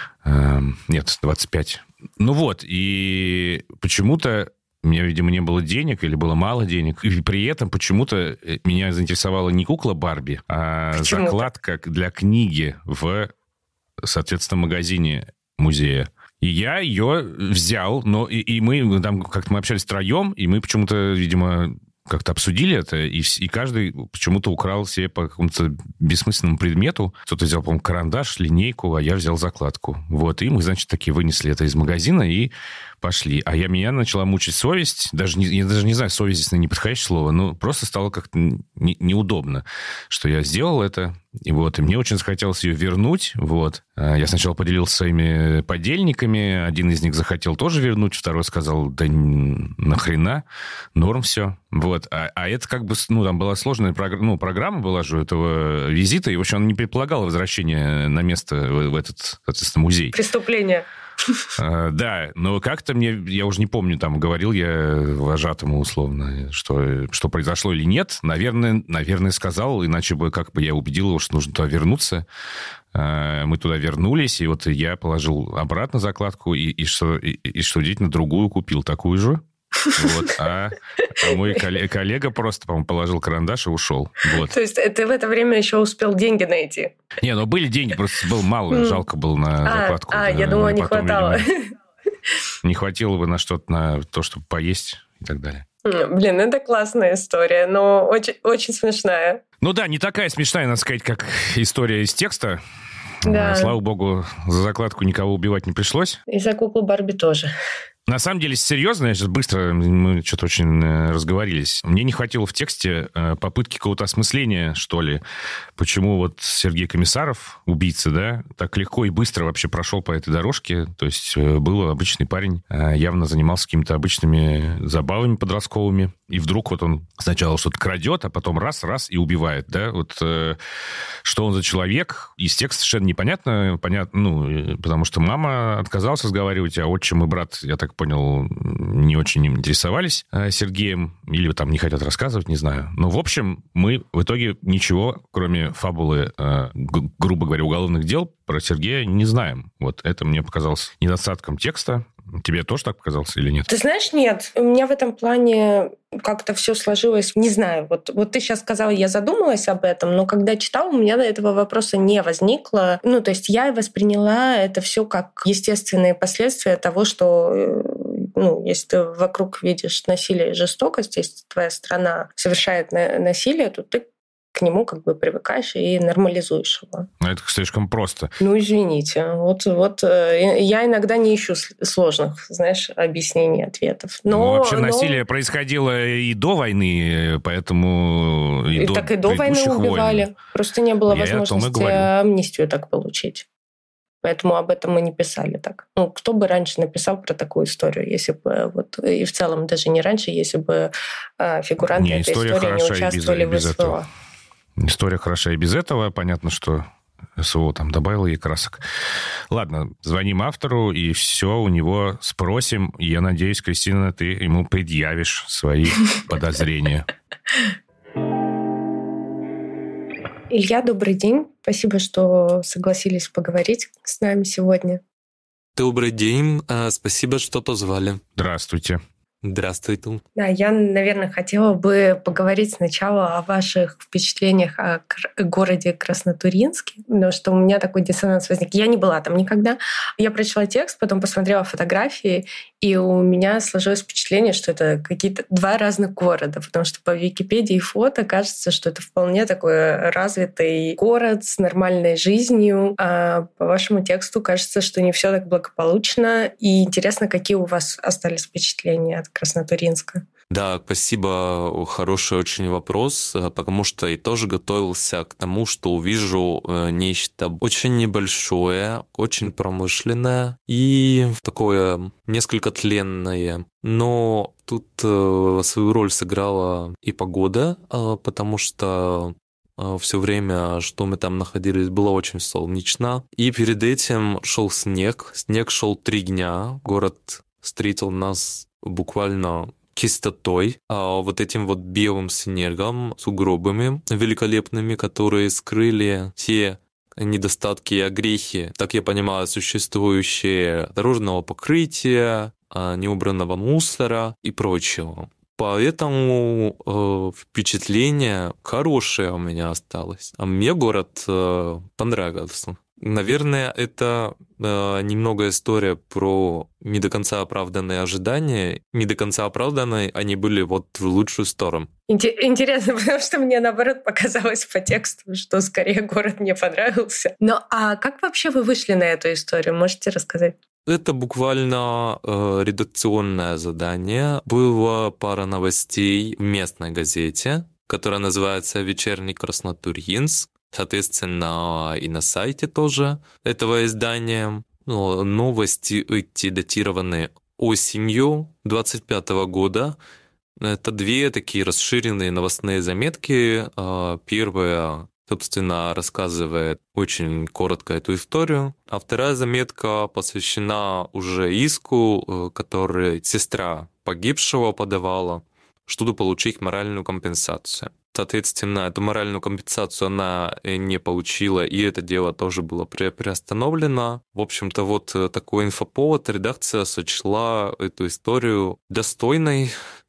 Нет, двадцать пять. Ну вот, и почему-то у меня, видимо, не было денег или было мало денег. И при этом почему-то меня заинтересовала не кукла Барби, а почему-то закладка для книги в, соответственно, магазине музея. И я ее взял, но и, и мы там как-то мы общались втроем, и мы почему-то, видимо, как-то обсудили это, и, и каждый почему-то украл себе по какому-то бессмысленному предмету. Кто-то взял, по-моему, карандаш, линейку, а я взял закладку. Вот, и мы, значит, такие вынесли это из магазина и пошли. А я, меня начала мучить совесть. Даже не, я даже не знаю, совесть здесь не подходящее слово, но просто стало как-то не, неудобно, что я сделал это. И вот, и мне очень захотелось ее вернуть. Вот. Я сначала поделился своими подельниками. Один из них захотел тоже вернуть, второй сказал, да нахрена, норм все. Вот. А, а это как бы, ну, там была сложная программа, ну, программа была же этого визита, и, в общем, она не предполагала возвращение на место в, в этот, соответственно, музей. Преступление. А, да, но как-то мне, я уже не помню, там, говорил я вожатому условно, что, что произошло или нет. Наверное, наверное, сказал, иначе бы как бы я убедил его, что нужно туда вернуться. А, мы туда вернулись, и вот я положил обратно закладку, и, и, что, и, и что удивительно, другую купил, такую же. Вот, а, а мой коллега просто, по-моему, положил карандаш и ушел. Вот. То есть ты в это время еще успел деньги найти? Не, ну были деньги, просто было мало, mm. жалко было на а, закладку. А, да, я думала, не потом, хватало. Видимо, не хватило бы на что-то, на то, чтобы поесть и так далее. Блин, это классная история, но очень, очень смешная. Ну да, не такая смешная, надо сказать, как история из текста. Да. Слава богу, за закладку никого убивать не пришлось. И за куклу Барби тоже. На самом деле, серьезно, я сейчас быстро, мы что-то очень разговорились. Мне не хватило в тексте попытки какого-то осмысления, что ли, почему вот Сергей Комиссаров, убийца, да, так легко и быстро вообще прошел по этой дорожке. То есть был обычный парень, явно занимался какими-то обычными забавами подростковыми. И вдруг вот он сначала что-то крадет, а потом раз-раз и убивает, да. Вот что он за человек, из текста совершенно непонятно, понятно, ну, потому что мама отказалась разговаривать, а отчим и брат, я так понял, не очень интересовались Сергеем, или там не хотят рассказывать, не знаю. Но, в общем, мы в итоге ничего, кроме фабулы, грубо говоря, уголовных дел, про Сергея не знаем. Вот это мне показалось недостатком текста. Тебе тоже так показалось или нет? Ты знаешь, нет. У меня в этом плане как-то все сложилось. Не знаю. Вот, вот ты сейчас сказала, я задумалась об этом, но когда читала, у меня до этого вопроса не возникло. Ну, то есть я восприняла это все как естественные последствия того, что ну, если ты вокруг видишь насилие и жестокость, если твоя страна совершает насилие, то ты к нему как бы привыкаешь и нормализуешь его. Это слишком просто. Ну, извините. Вот, вот я иногда не ищу сложных, знаешь, объяснений, ответов. Но, ну, вообще но... насилие происходило и до войны, поэтому... И, и до так и до войны убивали. Войн. Просто не было я возможности амнистию так получить. Поэтому об этом мы не писали так. Ну, кто бы раньше написал про такую историю, если бы вот и в целом даже не раньше, если бы а, фигуранты не, этой истории не участвовали без, без в СВО. История хороша и без этого. Понятно, что СВО там добавило ей красок. Ладно, звоним автору, и все у него спросим. Я надеюсь, Кристина, ты ему предъявишь свои подозрения. Илья, добрый день. Спасибо, что согласились поговорить с нами сегодня. Добрый день. Спасибо, что позвали. Здравствуйте. Здравствуйте. Да, я, наверное, хотела бы поговорить сначала о ваших впечатлениях о городе Краснотурьинске, потому что у меня такой диссонанс возник. Я не была там никогда. Я прочла текст, потом посмотрела фотографии, и у меня сложилось впечатление, что это какие-то два разных города, потому что по Википедии и фото кажется, что это вполне такой развитый город с нормальной жизнью. А по вашему тексту кажется, что не все так благополучно. И интересно, какие у вас остались впечатления от Краснотурьинска? Да, спасибо, хороший очень вопрос, потому что я тоже готовился к тому, что увижу нечто очень небольшое, очень промышленное и такое несколько тленное. Но тут свою роль сыграла и погода, потому что все время, что мы там находились, было очень солнечно. И перед этим шел снег. Снег шел три дня. Город встретил нас буквально чистотой, а вот этим вот белым снегом, сугробами великолепными, которые скрыли те недостатки и огрехи, так я понимаю, существующие дорожного покрытия, неубранного мусора и прочего. Поэтому э, впечатление хорошее у меня осталось. А мне город э, понравился. Наверное, это э, немного история про не до конца оправданные ожидания. Не до конца оправданные они были вот в лучшую сторону. Интересно, потому что мне, наоборот, показалось по тексту, что скорее город мне понравился. Ну, а как вообще вы вышли на эту историю? Можете рассказать? Это буквально э, редакционное задание. Была пара новостей в местной газете, которая называется «Вечерний Краснотурьинск». Соответственно, и на сайте тоже этого издания. Ну, новости эти датированы осенью двадцать пятого года. Это две такие расширенные новостные заметки. Первая, собственно, рассказывает очень коротко эту историю, а вторая заметка посвящена уже иску, который сестра погибшего подавала, чтобы получить моральную компенсацию. Соответственно, эту моральную компенсацию она не получила, и это дело тоже было приостановлено. В общем-то, вот такой инфоповод. Редакция сочла эту историю достойной,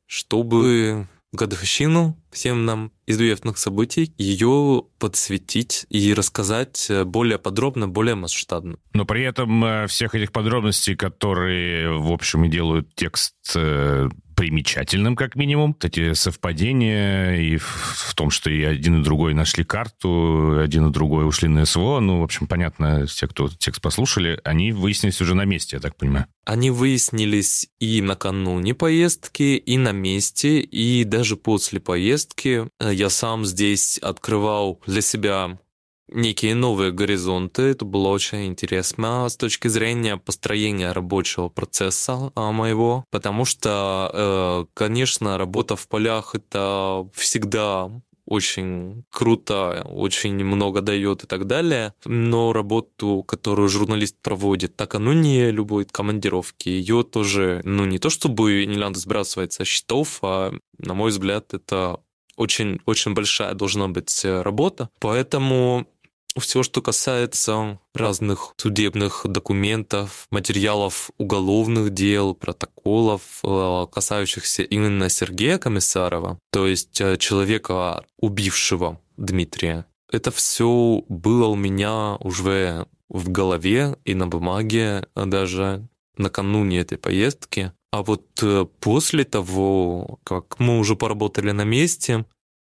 чтобы годовщину всем нам известных событий ее подсветить и рассказать более подробно, более масштабно. Но при этом всех этих подробностей, которые, в общем, и делают текст примечательным, как минимум. Эти совпадения и в, в том, что и один и другой нашли карту, один и другой ушли на СВО. Ну, в общем, понятно, те, кто текст послушали, они выяснились уже на месте, я так понимаю. Они выяснились и накануне поездки, и на месте, и даже после поездки. Я сам здесь открывал для себя некие новые горизонты. Это было очень интересно с точки зрения построения рабочего процесса моего, потому что, конечно, работа в полях — это всегда очень круто, очень много дает и так далее, но работу, которую журналист проводит накануне любой командировки, ее тоже, ну, не то чтобы не надо сбрасывать со счетов, а, на мой взгляд, это очень-очень большая должна быть работа, поэтому все, что касается разных судебных документов, материалов уголовных дел, протоколов, касающихся именно Сергея Комиссарова, то есть человека, убившего Дмитрия, это все было у меня уже в голове и на бумаге даже накануне этой поездки. А вот после того, как мы уже поработали на месте,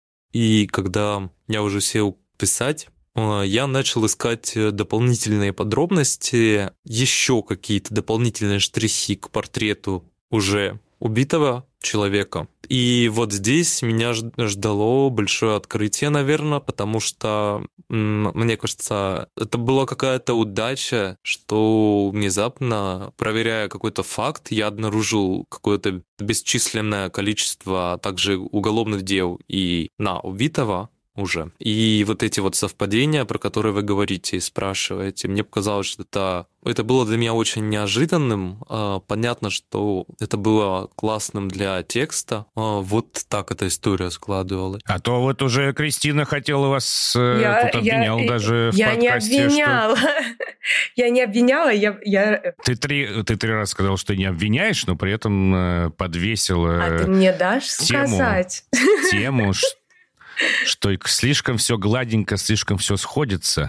и когда я уже сел писать, я начал искать дополнительные подробности, еще какие-то дополнительные штрихи к портрету уже убитого человека. И вот здесь меня ждало большое открытие, наверное, потому что, мне кажется, это была какая-то удача, что внезапно, проверяя какой-то факт, я обнаружил какое-то бесчисленное количество также уголовных дел и на убитого, уже. И вот эти вот совпадения, про которые вы говорите и спрашиваете, мне показалось, что это, это было для меня очень неожиданным. Понятно, что это было классным для текста. Вот так эта история складывалась. А то вот уже Кристина хотела вас я, тут обвиняла я, даже я в подкасте. Я не обвиняла. Что... я не обвиняла, я... я... Ты, три, ты три раза сказал, что не обвиняешь, но при этом подвесила А ты мне дашь тему, сказать? Тему, что слишком все гладенько, слишком все сходится.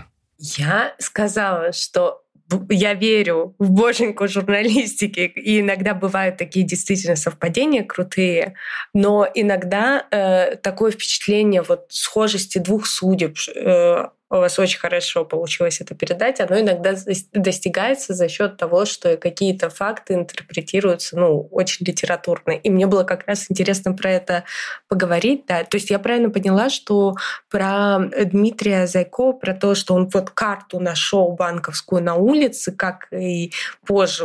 Я сказала, что я верю в боженьку журналистики, и иногда бывают такие действительно совпадения крутые, но иногда э, такое впечатление вот схожести двух судеб, э, у вас очень хорошо получилось это передать, оно иногда достигается за счет того, что какие-то факты интерпретируются, ну, очень литературно. И мне было как раз интересно про это поговорить, да. То есть я правильно поняла, что про Дмитрия Зайкова, про то, что он вот карту нашел банковскую на улице, как и позже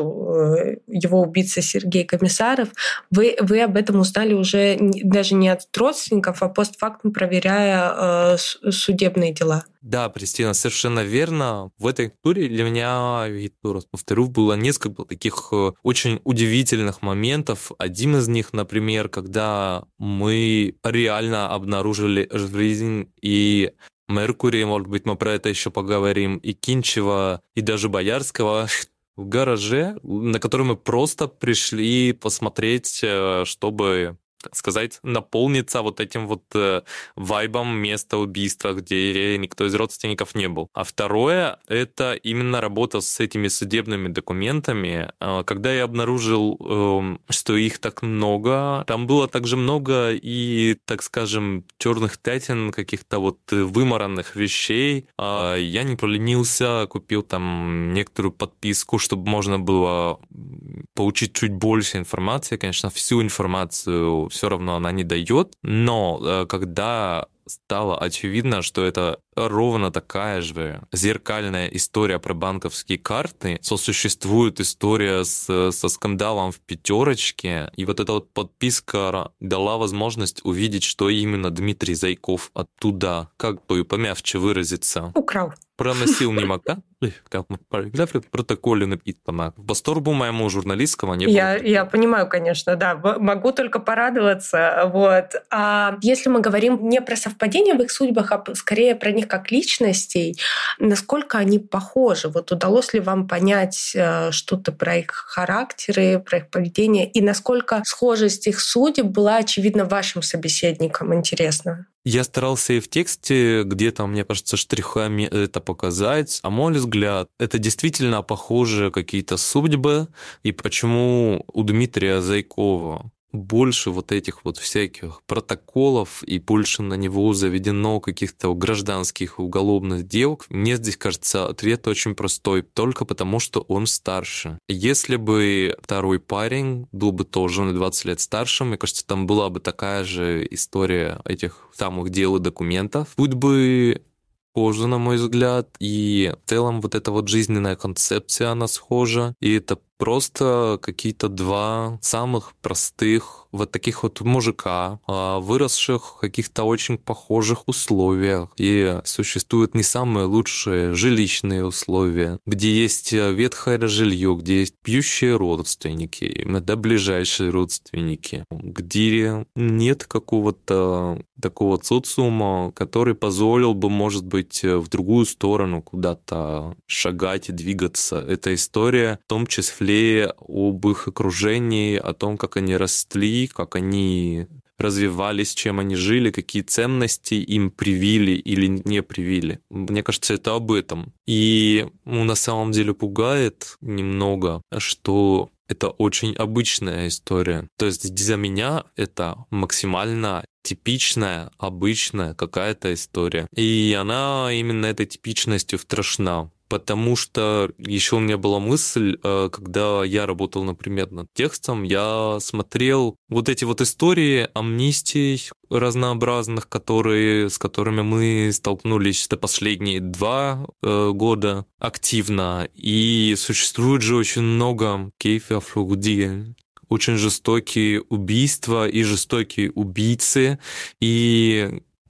его убийца Сергей Комиссаров, вы, вы об этом узнали уже даже не от родственников, а постфактум, проверяя э, судебные дела. Да, Кристина, совершенно верно. В этой туре для меня, еще раз повторю, было несколько таких очень удивительных моментов. Один из них, например, когда мы реально обнаружили жизнь и Меркурия, может быть, мы про это еще поговорим, и Кинчева, и даже Боярского в гараже, на который мы просто пришли посмотреть, чтобы... так сказать, наполниться вот этим вот э, вайбом места убийства, где никто из родственников не был. А второе — это именно работа с этими судебными документами. Э, когда я обнаружил, э, что их так много, там было также много и, так скажем, черных пятен, каких-то вот вымаранных вещей. Э, я не поленился, купил там некоторую подписку, чтобы можно было получить чуть больше информации. Конечно, всю информацию все равно она не дает, но когда стало очевидно, что это ровно такая же зеркальная история про банковские карты, сосуществует история с, со скандалом в пятерочке, и вот эта вот подписка дала возможность увидеть, что именно Дмитрий Зайков оттуда, как бы помягче выразиться, украл. Проносил мимо, как в параграфе в протоколе написано. Восторгу моему журналистскому не было. Я, я понимаю, конечно, да. Могу только порадоваться. Вот. А если мы говорим не про совпадения в их судьбах, а скорее про них как личностей, насколько они похожи? Вот удалось ли вам понять что-то про их характеры, про их поведение? И насколько схожесть их судеб была очевидна вашим собеседникам? Интересно. Я старался и в тексте где-то, мне кажется, штрихами это показать. А мой взгляд, это действительно похожие какие-то судьбы. И почему у Дмитрия Зайкова больше вот этих вот всяких протоколов и больше на него заведено каких-то гражданских уголовных дел, мне здесь кажется ответ очень простой, только потому, что он старше. Если бы второй парень был бы тоже на двадцать лет старше, мне кажется, там была бы такая же история этих самых дел и документов. Будь бы позже, на мой взгляд, и в целом вот эта вот жизненная концепция, она схожа, и это просто какие-то два самых простых вот таких вот мужика, выросших в каких-то очень похожих условиях, и существуют не самые лучшие жилищные условия, где есть ветхое жилье, где есть пьющие родственники, иногда ближайшие родственники, где нет какого-то такого социума, который позволил бы, может быть, в другую сторону куда-то шагать и двигаться. Эта история в том числе об их окружении, о том, как они росли, как они развивались, чем они жили, какие ценности им привили или не привили. Мне кажется, это об этом. И ну, на самом деле пугает немного, что это очень обычная история. То есть для меня это максимально типичная, обычная какая-то история. И она именно этой типичностью страшна. Потому что еще у меня была мысль, когда я работал, например, над текстом, я смотрел вот эти вот истории амнистий разнообразных, которые, с которыми мы столкнулись за последние два года активно. И существует же очень много кейсов, где очень жестокие убийства и жестокие убийцы, и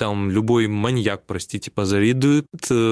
там любой маньяк, простите, позавидует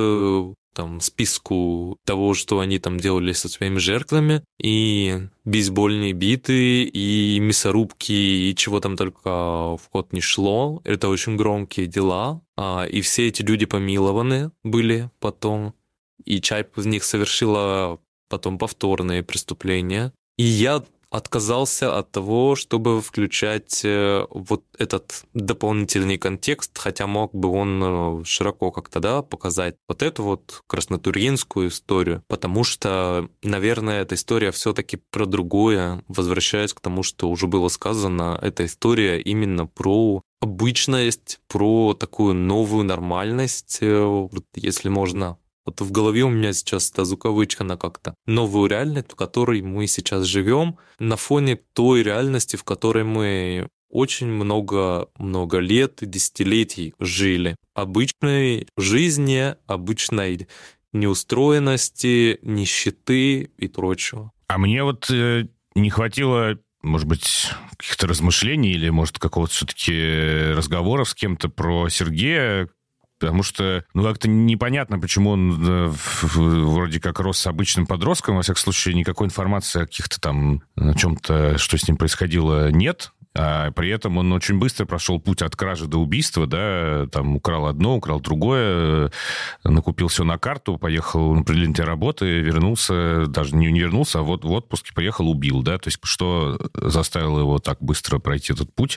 э, там списку того, что они там делали со своими жертвами, и бейсбольные биты, и мясорубки, и чего там только в ход не шло. Это очень громкие дела, а, и все эти люди помилованы были потом, и часть из них совершила потом повторные преступления. И я отказался от того, чтобы включать вот этот дополнительный контекст, хотя мог бы он широко как-то, да, показать вот эту вот краснотурьинскую историю, потому что, наверное, эта история все-таки про другое, возвращаясь к тому, что уже было сказано, эта история именно про обычность, про такую новую нормальность, если можно. Вот в голове у меня сейчас эта звуковычка как-то новую реальность, в которой мы сейчас живем, на фоне той реальности, в которой мы очень много-много лет и десятилетий жили. Обычной жизни, обычной неустроенности, нищеты и прочего. А мне вот э, не хватило, может быть, каких-то размышлений или, может, какого-то все-таки разговора с кем-то про Сергея, потому что, ну, как-то непонятно, почему он э, вроде как рос с обычным подростком. Во всяком случае, никакой информации о каких-то там, о чем-то, что с ним происходило, нет. А при этом он очень быстро прошел путь от кражи до убийства, да, там украл одно, украл другое, накупил все на карту, поехал на определенные работы, вернулся, даже не, не вернулся, а вот в отпуске поехал, убил, да, то есть что заставило его так быстро пройти этот путь,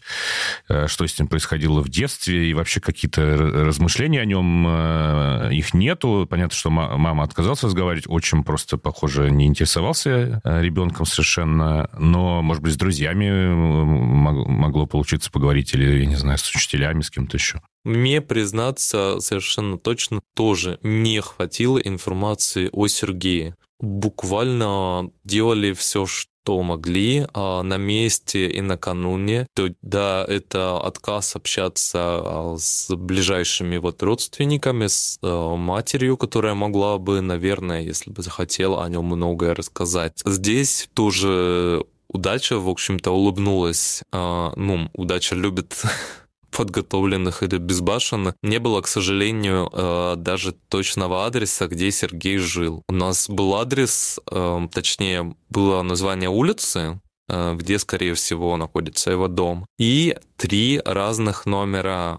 что с ним происходило в детстве, и вообще какие-то размышления о нем, их нету. Понятно, что мама отказалась разговаривать, отчим просто, похоже, не интересовался ребенком совершенно, но, может быть, с друзьями могло получиться поговорить, или, я не знаю, с учителями, с кем-то еще. Мне, признаться, совершенно точно тоже не хватило информации о Сергее. Буквально делали все, что могли на месте и накануне. То, да, это отказ общаться с ближайшими вот родственниками, с матерью, которая могла бы, наверное, если бы захотела, о нем многое рассказать. Здесь тоже удача, в общем-то, улыбнулась. Ну, удача любит подготовленных или безбашенных. Не было, к сожалению, даже точного адреса, где Сергей жил. У нас был адрес, точнее, было название улицы, где, скорее всего, находится его дом, и три разных номера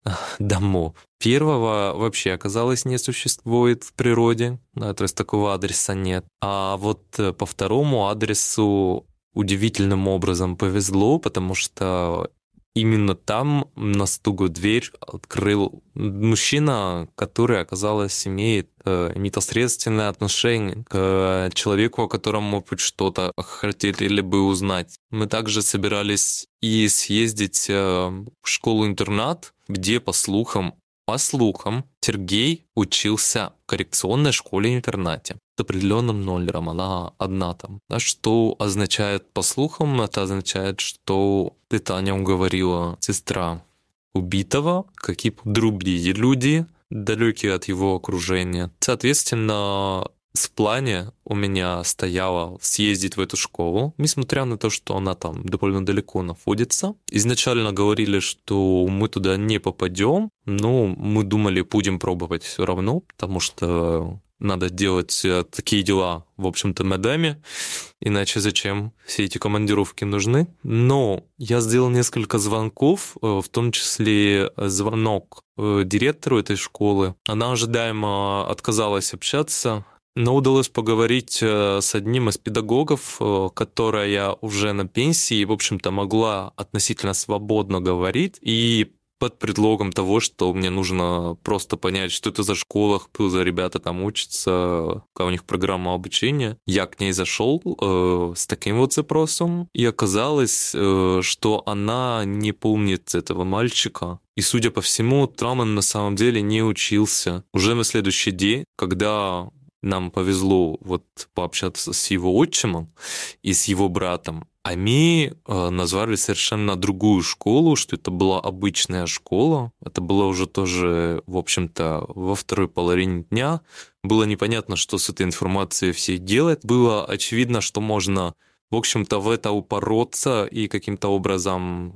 домов. Первого вообще, оказалось, не существует в природе, то есть такого адреса нет. А вот по второму адресу удивительным образом повезло, потому что именно там на стук в дверь открыл мужчина, который, оказалось, имеет э, непосредственное отношение к человеку, о котором мы хоть что-то хотели бы узнать. Мы также собирались и съездить э, в школу-интернат, где, по слухам, по слухам, Сергей учился в коррекционной школе-интернате с определенным номером, она одна там. А что означает по слухам? Это означает, что это о нем говорила сестра убитого, какие другие люди, далекие от его окружения. Соответственно, в плане у меня стояло съездить в эту школу, несмотря на то, что она там довольно далеко находится. Изначально говорили, что мы туда не попадем, но мы думали, будем пробовать все равно, потому что надо делать такие дела, в общем-то, мадаме, иначе зачем все эти командировки нужны. Но я сделал несколько звонков, в том числе звонок директору этой школы. Она ожидаемо отказалась общаться, но удалось поговорить с одним из педагогов, которая уже на пенсии, в общем-то, могла относительно свободно говорить, и под предлогом того, что мне нужно просто понять, что это за школа, кто за ребята там учатся, какая у них программа обучения. Я к ней зашел э, с таким вот запросом, и оказалось, э, что она не помнит этого мальчика. И, судя по всему, Траман на самом деле не учился. Уже на следующий день, когда нам повезло вот пообщаться с его отчимом и с его братом, они э, назвали совершенно другую школу, что это была обычная школа. Это было уже тоже, в общем-то, во второй половине дня. Было непонятно, что с этой информацией всей делать. Было очевидно, что можно, в общем-то, в это упороться и каким-то образом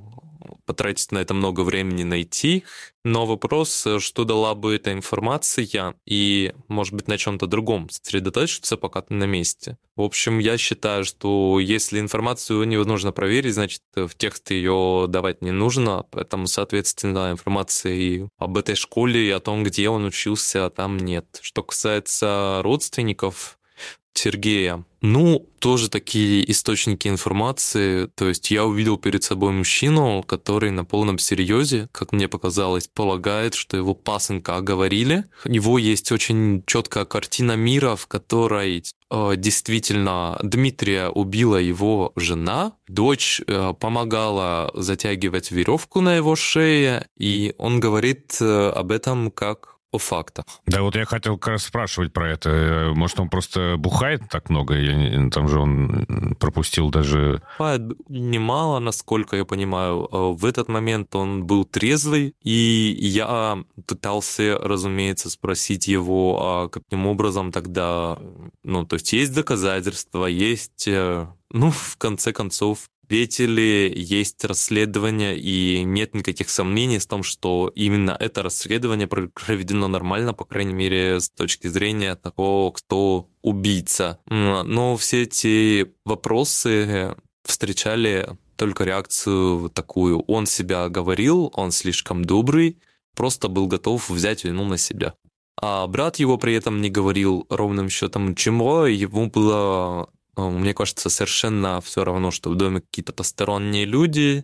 потратить на это много времени найти, но вопрос, что дала бы эта информация, и, может быть, на чем-то другом сосредоточиться, пока ты на месте. В общем, я считаю, что если информацию невозможно проверить, значит, в текст ее давать не нужно, поэтому, соответственно, информации об этой школе и о том, где он учился, там нет. Что касается родственников Сергея, ну, тоже такие источники информации. То есть я увидел перед собой мужчину, который на полном серьезе, как мне показалось, полагает, что его пасынка оговорили. У него есть очень четкая картина мира, в которой э, действительно Дмитрия убила его жена, дочь э, помогала затягивать веревку на его шее, и он говорит э, об этом как о фактах. Да, вот я хотел как раз спрашивать про это. Может, он просто бухает так много? Или там же он пропустил даже... Бухает немало, насколько я понимаю. В этот момент он был трезвый, и я пытался, разумеется, спросить его, а каким образом тогда... Ну, то есть есть доказательства, есть... Ну, в конце концов, свидетели, есть расследование, и нет никаких сомнений в том, что именно это расследование проведено нормально, по крайней мере, с точки зрения того, кто убийца. Но все эти вопросы встречали только реакцию такую. Он себя оговорил, он слишком добрый, просто был готов взять вину на себя. А брат его при этом не говорил ровным счетом чему, ему было... Мне кажется, совершенно все равно, что в доме какие-то посторонние люди.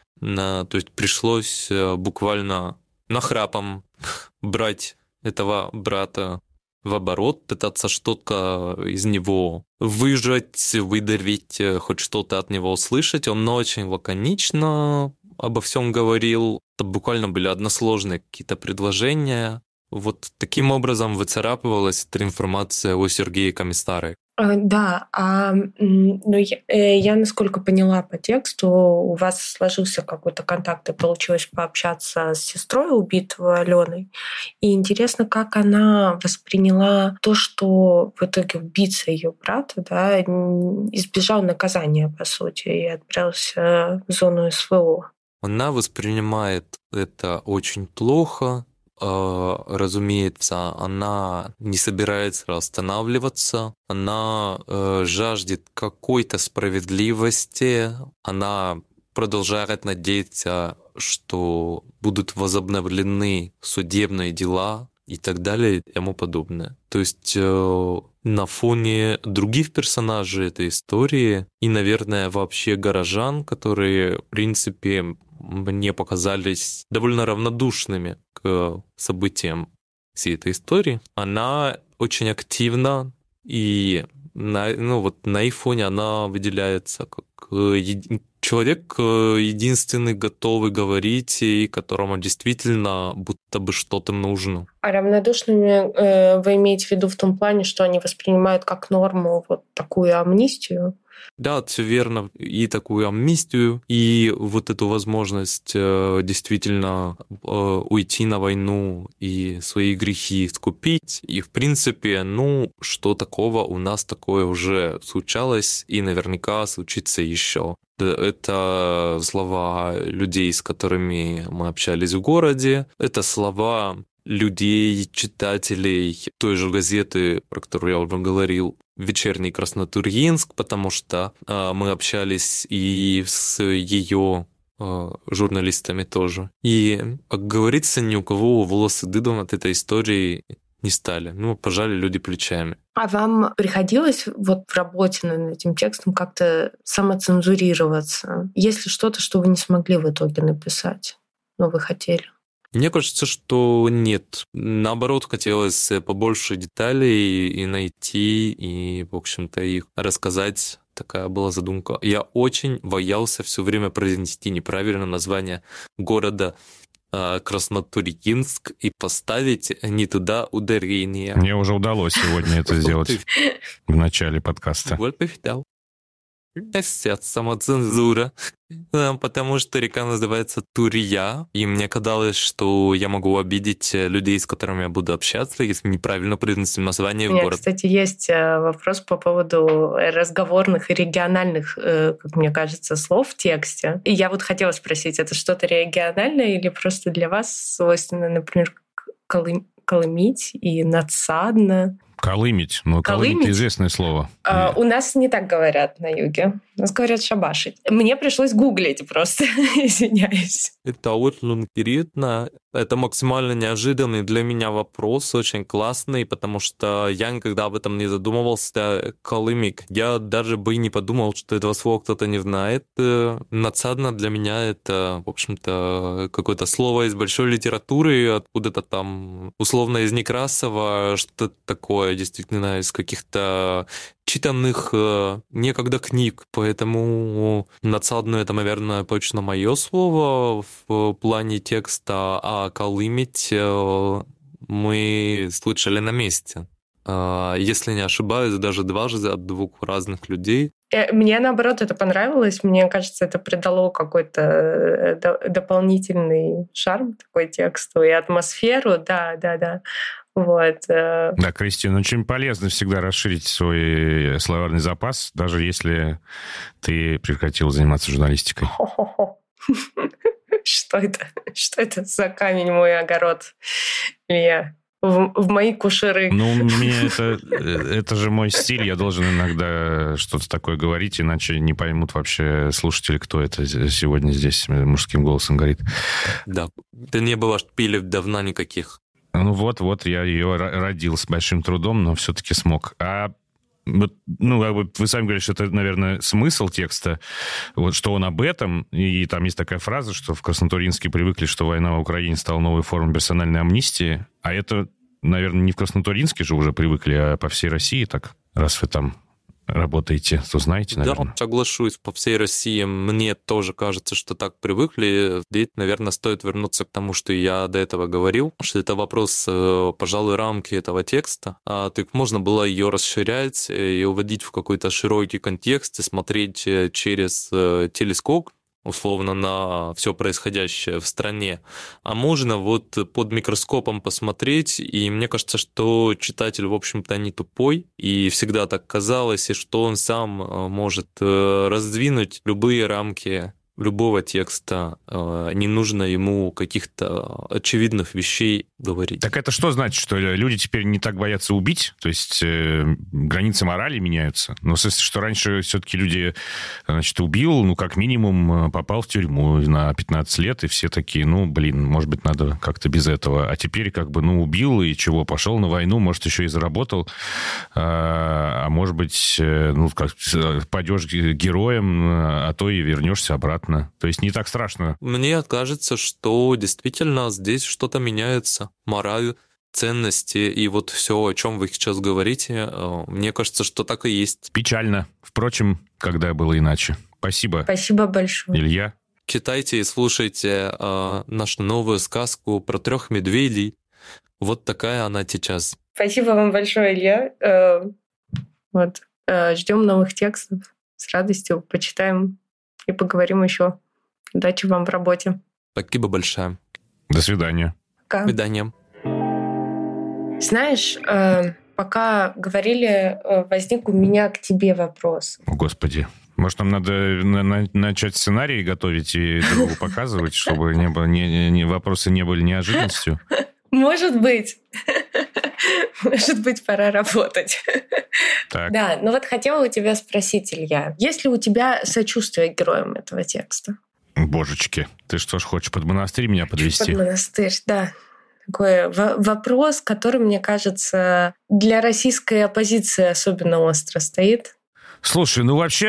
То есть пришлось буквально нахрапом брать этого брата в оборот, пытаться что-то из него выжать, выдавить, хоть что-то от него услышать. Он очень лаконично обо всем говорил. Это буквально были односложные какие-то предложения. Вот таким образом выцарапывалась эта информация о Сергее Комиссаре. Да, а, ну, я, я, насколько поняла по тексту, у вас сложился какой-то контакт, и получилось пообщаться с сестрой убитого Аленой. И интересно, как она восприняла то, что в итоге убийца ее брата, да, избежал наказания, по сути, и отправился в зону СВО. Она воспринимает это очень плохо. Разумеется, она не собирается останавливаться, она э, жаждет какой-то справедливости, она продолжает надеяться, что будут возобновлены судебные дела и так далее и тому подобное. То есть э, на фоне других персонажей этой истории и, наверное, вообще горожан, которые, в принципе, мне показались довольно равнодушными к событиям всей этой истории, она очень активна, и на, ну, вот на их фоне она выделяется как еди... человек единственный, готовый говорить, и которому действительно будто бы что-то нужно. А равнодушными э, вы имеете в виду в том плане, что они воспринимают как норму вот такую амнистию? Да, все верно. И такую амнистию, и вот эту возможность э, действительно э, уйти на войну и свои грехи искупить. И, в принципе, ну, что такого у нас такое уже случалось, и наверняка случится еще. Это слова людей, с которыми мы общались в городе. Это слова людей, читателей той же газеты, про которую я уже говорил, «Вечерний Краснотурьинск», потому что э, мы общались и с ее э, журналистами тоже. И, как говорится, ни у кого волосы дыбом от этой истории не стали. Ну, пожали люди плечами. А вам приходилось вот в работе над этим текстом как-то самоцензурироваться? Есть ли что-то, что вы не смогли в итоге написать, но вы хотели? Мне кажется, что нет. Наоборот, хотелось побольше деталей и найти, и, в общем-то, их рассказать. Такая была задумка. Я очень боялся все время произнести неправильно название города Краснотурьинск и поставить не туда ударение. Мне уже удалось сегодня это сделать в начале подкаста. Вот повидал. Пиздец, самоцензура. Потому что река называется Турья, и мне казалось, что я могу обидеть людей, с которыми я буду общаться, если неправильно произнесу название в У меня, городе. кстати, есть вопрос по поводу разговорных и региональных, как мне кажется, слов в тексте. И я вот хотела спросить, это что-то региональное или просто для вас свойственно, например, колы... колымить и надсадно? Колымить. Ну, колымить, колымить известное слово. А, у нас не так говорят на юге. У нас говорят шабашить. Мне пришлось гуглить просто, извиняюсь. Это очень интересно. Это максимально неожиданный для меня вопрос, очень классный, потому что я никогда об этом не задумывался. Колымик. Я даже бы и не подумал, что этого слова кто-то не знает. Надсадно для меня это, в общем-то, какое-то слово из большой литературы, откуда-то там, условно, из Некрасова, что-то такое, действительно, из каких-то читанных э, некогда книг, поэтому надсадно это, наверное, точно мое слово в плане текста, а колымить э, мы слышали на месте. Э, если не ошибаюсь, даже дважды от двух разных людей. Мне, наоборот, это понравилось. Мне кажется, это придало какой-то дополнительный шарм такой тексту и атмосферу. Да, да, да. Вот. Да, Кристина, очень полезно всегда расширить свой словарный запас, даже если ты прекратила заниматься журналистикой. Что это? Что это за камень мой огород, Илья? В, в мои кушеры. Ну, мне это, это же мой стиль, я должен иногда что-то такое говорить, иначе не поймут вообще слушатели, кто это сегодня здесь мужским голосом говорит. Да, да не было шпилей давно никаких. Ну вот-вот, я ее родил с большим трудом, но все-таки смог. А вот, ну, вы сами говорите, что это, наверное, смысл текста, вот, что он об этом, и там есть такая фраза, что в Краснотурьинске привыкли, что война в Украине стала новой формой персональной амнистии, а это, наверное, не в Краснотурьинске же уже привыкли, а по всей России так, раз вы там работаете, то знаете, наверное. Да, соглашусь, по всей России мне тоже кажется, что так привыкли. Здесь, наверное, стоит вернуться к тому, что я до этого говорил, что это вопрос, пожалуй, рамки этого текста. А так можно было ее расширять и уводить в какой-то широкий контекст и смотреть через телескоп, условно, на все происходящее в стране, а можно вот под микроскопом посмотреть, и мне кажется, что читатель, в общем-то, не тупой, и всегда так казалось, и что он сам может раздвинуть любые рамки любого текста, не нужно ему каких-то очевидных вещей говорить. Так это что значит, что люди теперь не так боятся убить? То есть э, границы морали меняются? Ну, в смысле, что раньше все-таки люди, значит, убил, ну, как минимум, попал в тюрьму на пятнадцать лет, и все такие, ну, блин, может быть, надо как-то без этого. А теперь как бы, ну, убил, и чего, пошел на войну, может, еще и заработал, а, а может быть, ну, как пойдешь героем, а то и вернешься обратно. То есть не так страшно. Мне кажется, что действительно здесь что-то меняется. Мораль, ценности и вот все, о чем вы сейчас говорите, мне кажется, что так и есть. Печально. Впрочем, когда было иначе. Спасибо. Спасибо большое. Илья. Читайте и слушайте э, нашу новую сказку про трех медведей. Вот такая она сейчас. Спасибо вам большое, Илья. Э, вот. Э, ждем новых текстов. С радостью почитаем и поговорим еще. Удачи вам в работе. Спасибо большое. До свидания. Пока. До свидания. Знаешь, э, пока говорили, э, возник у меня к тебе вопрос. О, Господи. Может, нам надо на- на- начать сценарий готовить и другу показывать, чтобы не было, не, не, вопросы не были неожиданностью? Может быть. Может быть, пора работать. Так. Да, ну вот хотела у тебя спросить, Илья, есть ли у тебя сочувствие героям этого текста? Божечки, ты что ж хочешь под монастырь меня подвести? Под монастырь, да. Такой в- вопрос, который, мне кажется, для российской оппозиции особенно остро стоит. Слушай, ну вообще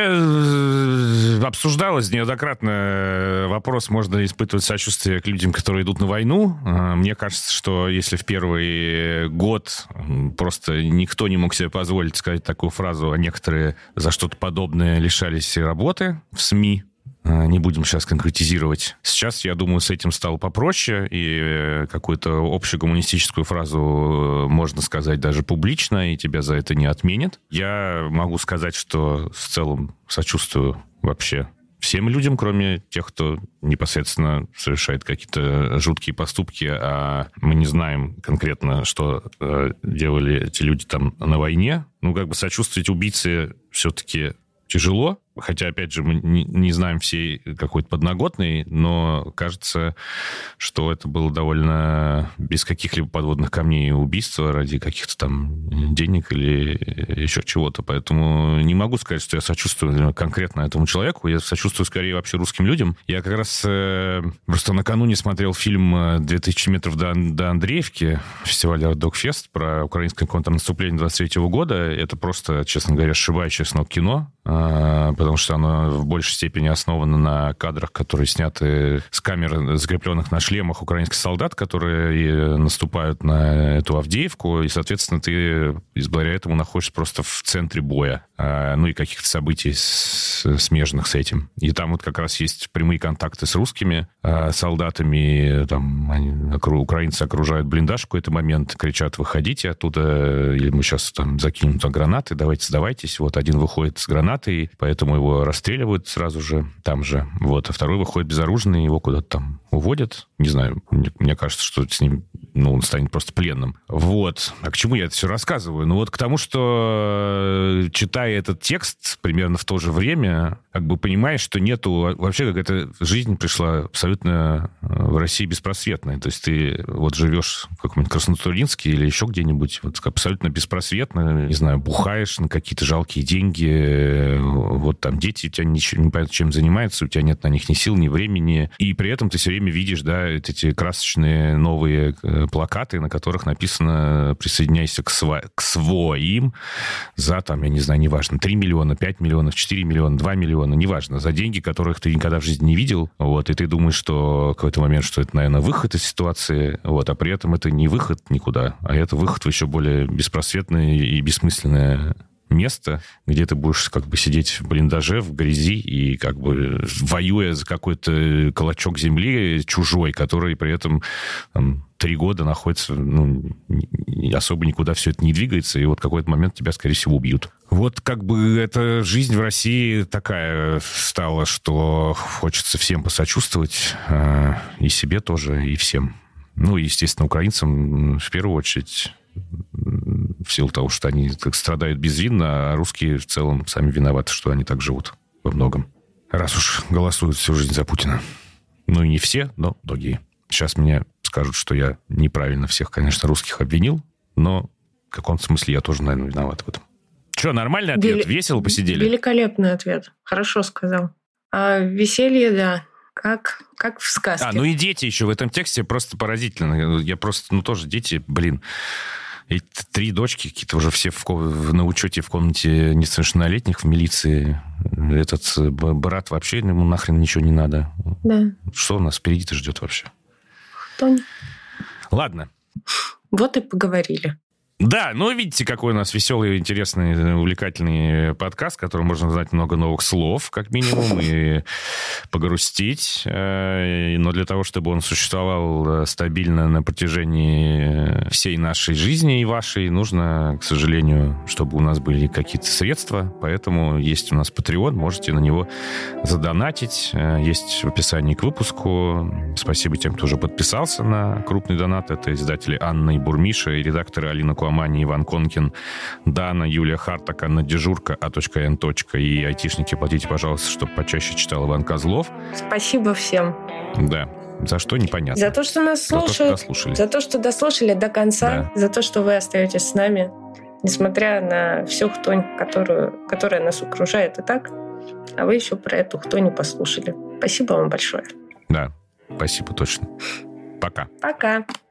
э, обсуждалось неоднократно вопрос, можно ли испытывать сочувствие к людям, которые идут на войну. Э, Мне кажется, что если в первый год м, просто никто не мог себе позволить сказать такую фразу, а некоторые за что-то подобное лишались работы в СМИ, Не будем сейчас конкретизировать. Сейчас, я думаю, с этим стало попроще, и какую-то общегуманистическую фразу можно сказать даже публично, и тебя за это не отменят. Я могу сказать, что в целом сочувствую вообще всем людям, кроме тех, кто непосредственно совершает какие-то жуткие поступки, а мы не знаем конкретно, что э, делали эти люди там на войне. Ну, как бы сочувствовать убийце все-таки тяжело, хотя, опять же, мы не, не знаем всей какой-то подноготной, но кажется, что это было довольно без каких-либо подводных камней убийство ради каких-то там денег или еще чего-то. Поэтому не могу сказать, что я сочувствую конкретно этому человеку. Я сочувствую скорее вообще русским людям. Я как раз э, просто накануне смотрел фильм «две тысячи метров до, до Андреевки», фестиваля Докфест, про украинское контрнаступление двадцать третьего года. Это просто, честно говоря, сшибающее с ног кино, э, потому что оно в большей степени основано на кадрах, которые сняты с камер, закрепленных на шлемах украинских солдат, которые наступают на эту Авдеевку, и, соответственно, ты благодаря этому находишься просто в центре боя, ну и каких-то событий смежных с этим. И там вот как раз есть прямые контакты с русскими солдатами, там они, украинцы окружают блиндаж в какой-то момент, кричат: выходите оттуда, или мы сейчас там закинем туда гранаты, давайте сдавайтесь. Вот один выходит с гранатой, поэтому его расстреливают сразу же там же. Вот. А второй выходит безоружный, его куда-то там уводят. Не знаю, мне, мне кажется, что с ним, ну, он станет просто пленным. Вот. А к чему я это все рассказываю? Ну, вот к тому, что, читая этот текст примерно в то же время, как бы понимаешь, что нету... Вообще какая-то жизнь пришла абсолютно в России беспросветная. То есть ты вот живешь в каком-нибудь Краснотуринске или еще где-нибудь, вот абсолютно беспросветно, не знаю, бухаешь на какие-то жалкие деньги, вот там дети у тебя ничего, не понятно, чем занимаются, у тебя нет на них ни сил, ни времени, и при этом ты все время видишь, да, эти красочные новые плакаты, на которых написано: присоединяйся к, сва- к своим за, там, я не знаю, неважно, три миллиона, пять миллионов, четыре миллиона, два миллиона, неважно, за деньги, которых ты никогда в жизни не видел, вот, и ты думаешь, что в какой-то момент, что это, наверное, выход из ситуации, вот, а при этом это не выход никуда, а это выход в еще более беспросветное и бессмысленное место, где ты будешь как бы сидеть в блиндаже, в грязи и как бы воюя за какой-то клочок земли чужой, который при этом там, три года находится, ну, особо никуда все это не двигается, и вот в какой-то момент тебя, скорее всего, убьют. Вот как бы эта жизнь в России такая стала, что хочется всем посочувствовать, и себе тоже, и всем. Ну, и, естественно, украинцам в первую очередь, в силу того, что они так страдают безвинно, а русские в целом сами виноваты, что они так живут во многом. Раз уж голосуют всю жизнь за Путина. Ну, и не все, но многие. Сейчас мне скажут, что я неправильно всех, конечно, русских обвинил, но в каком-то смысле я тоже, наверное, виноват в этом. Что, нормальный ответ? Вели... Весело посидели? Великолепный ответ. Хорошо сказал. А веселье, да. Как, как в сказке. А, ну и дети еще в этом тексте просто поразительно. Я просто, ну тоже дети, блин. Эти три дочки какие-то уже все в, на учете в комнате несовершеннолетних в милиции. Этот брат вообще, ему нахрен ничего не надо. Да. Что у нас впереди-то ждет вообще? Кто? Ладно. Вот и поговорили. Да, ну видите, какой у нас веселый, интересный, увлекательный подкаст, в котором можно узнать много новых слов, как минимум, и погрустить. Но для того, чтобы он существовал стабильно на протяжении всей нашей жизни и вашей, нужно, к сожалению, чтобы у нас были какие-то средства. Поэтому есть у нас Patreon, можете на него задонатить. Есть в описании к выпуску. Спасибо тем, кто уже подписался на крупный донат. Это издатели Анна и Бурмиша и редакторы Алина Куамани, Иван Конкин, Дана, Юлия Хартак, Анна Дежурка, А.Н. И айтишники, платите, пожалуйста, чтобы почаще читал Иван Козлов. Спасибо всем. Да. За что, непонятно. За то, что нас слушают. За то, что, за то, что дослушали до конца. Да. За то, что вы остаетесь с нами, несмотря на всю хтонь, которую, которая нас окружает и так. А вы еще про эту хтонь не послушали. Спасибо вам большое. Да, спасибо, точно. Пока. Пока.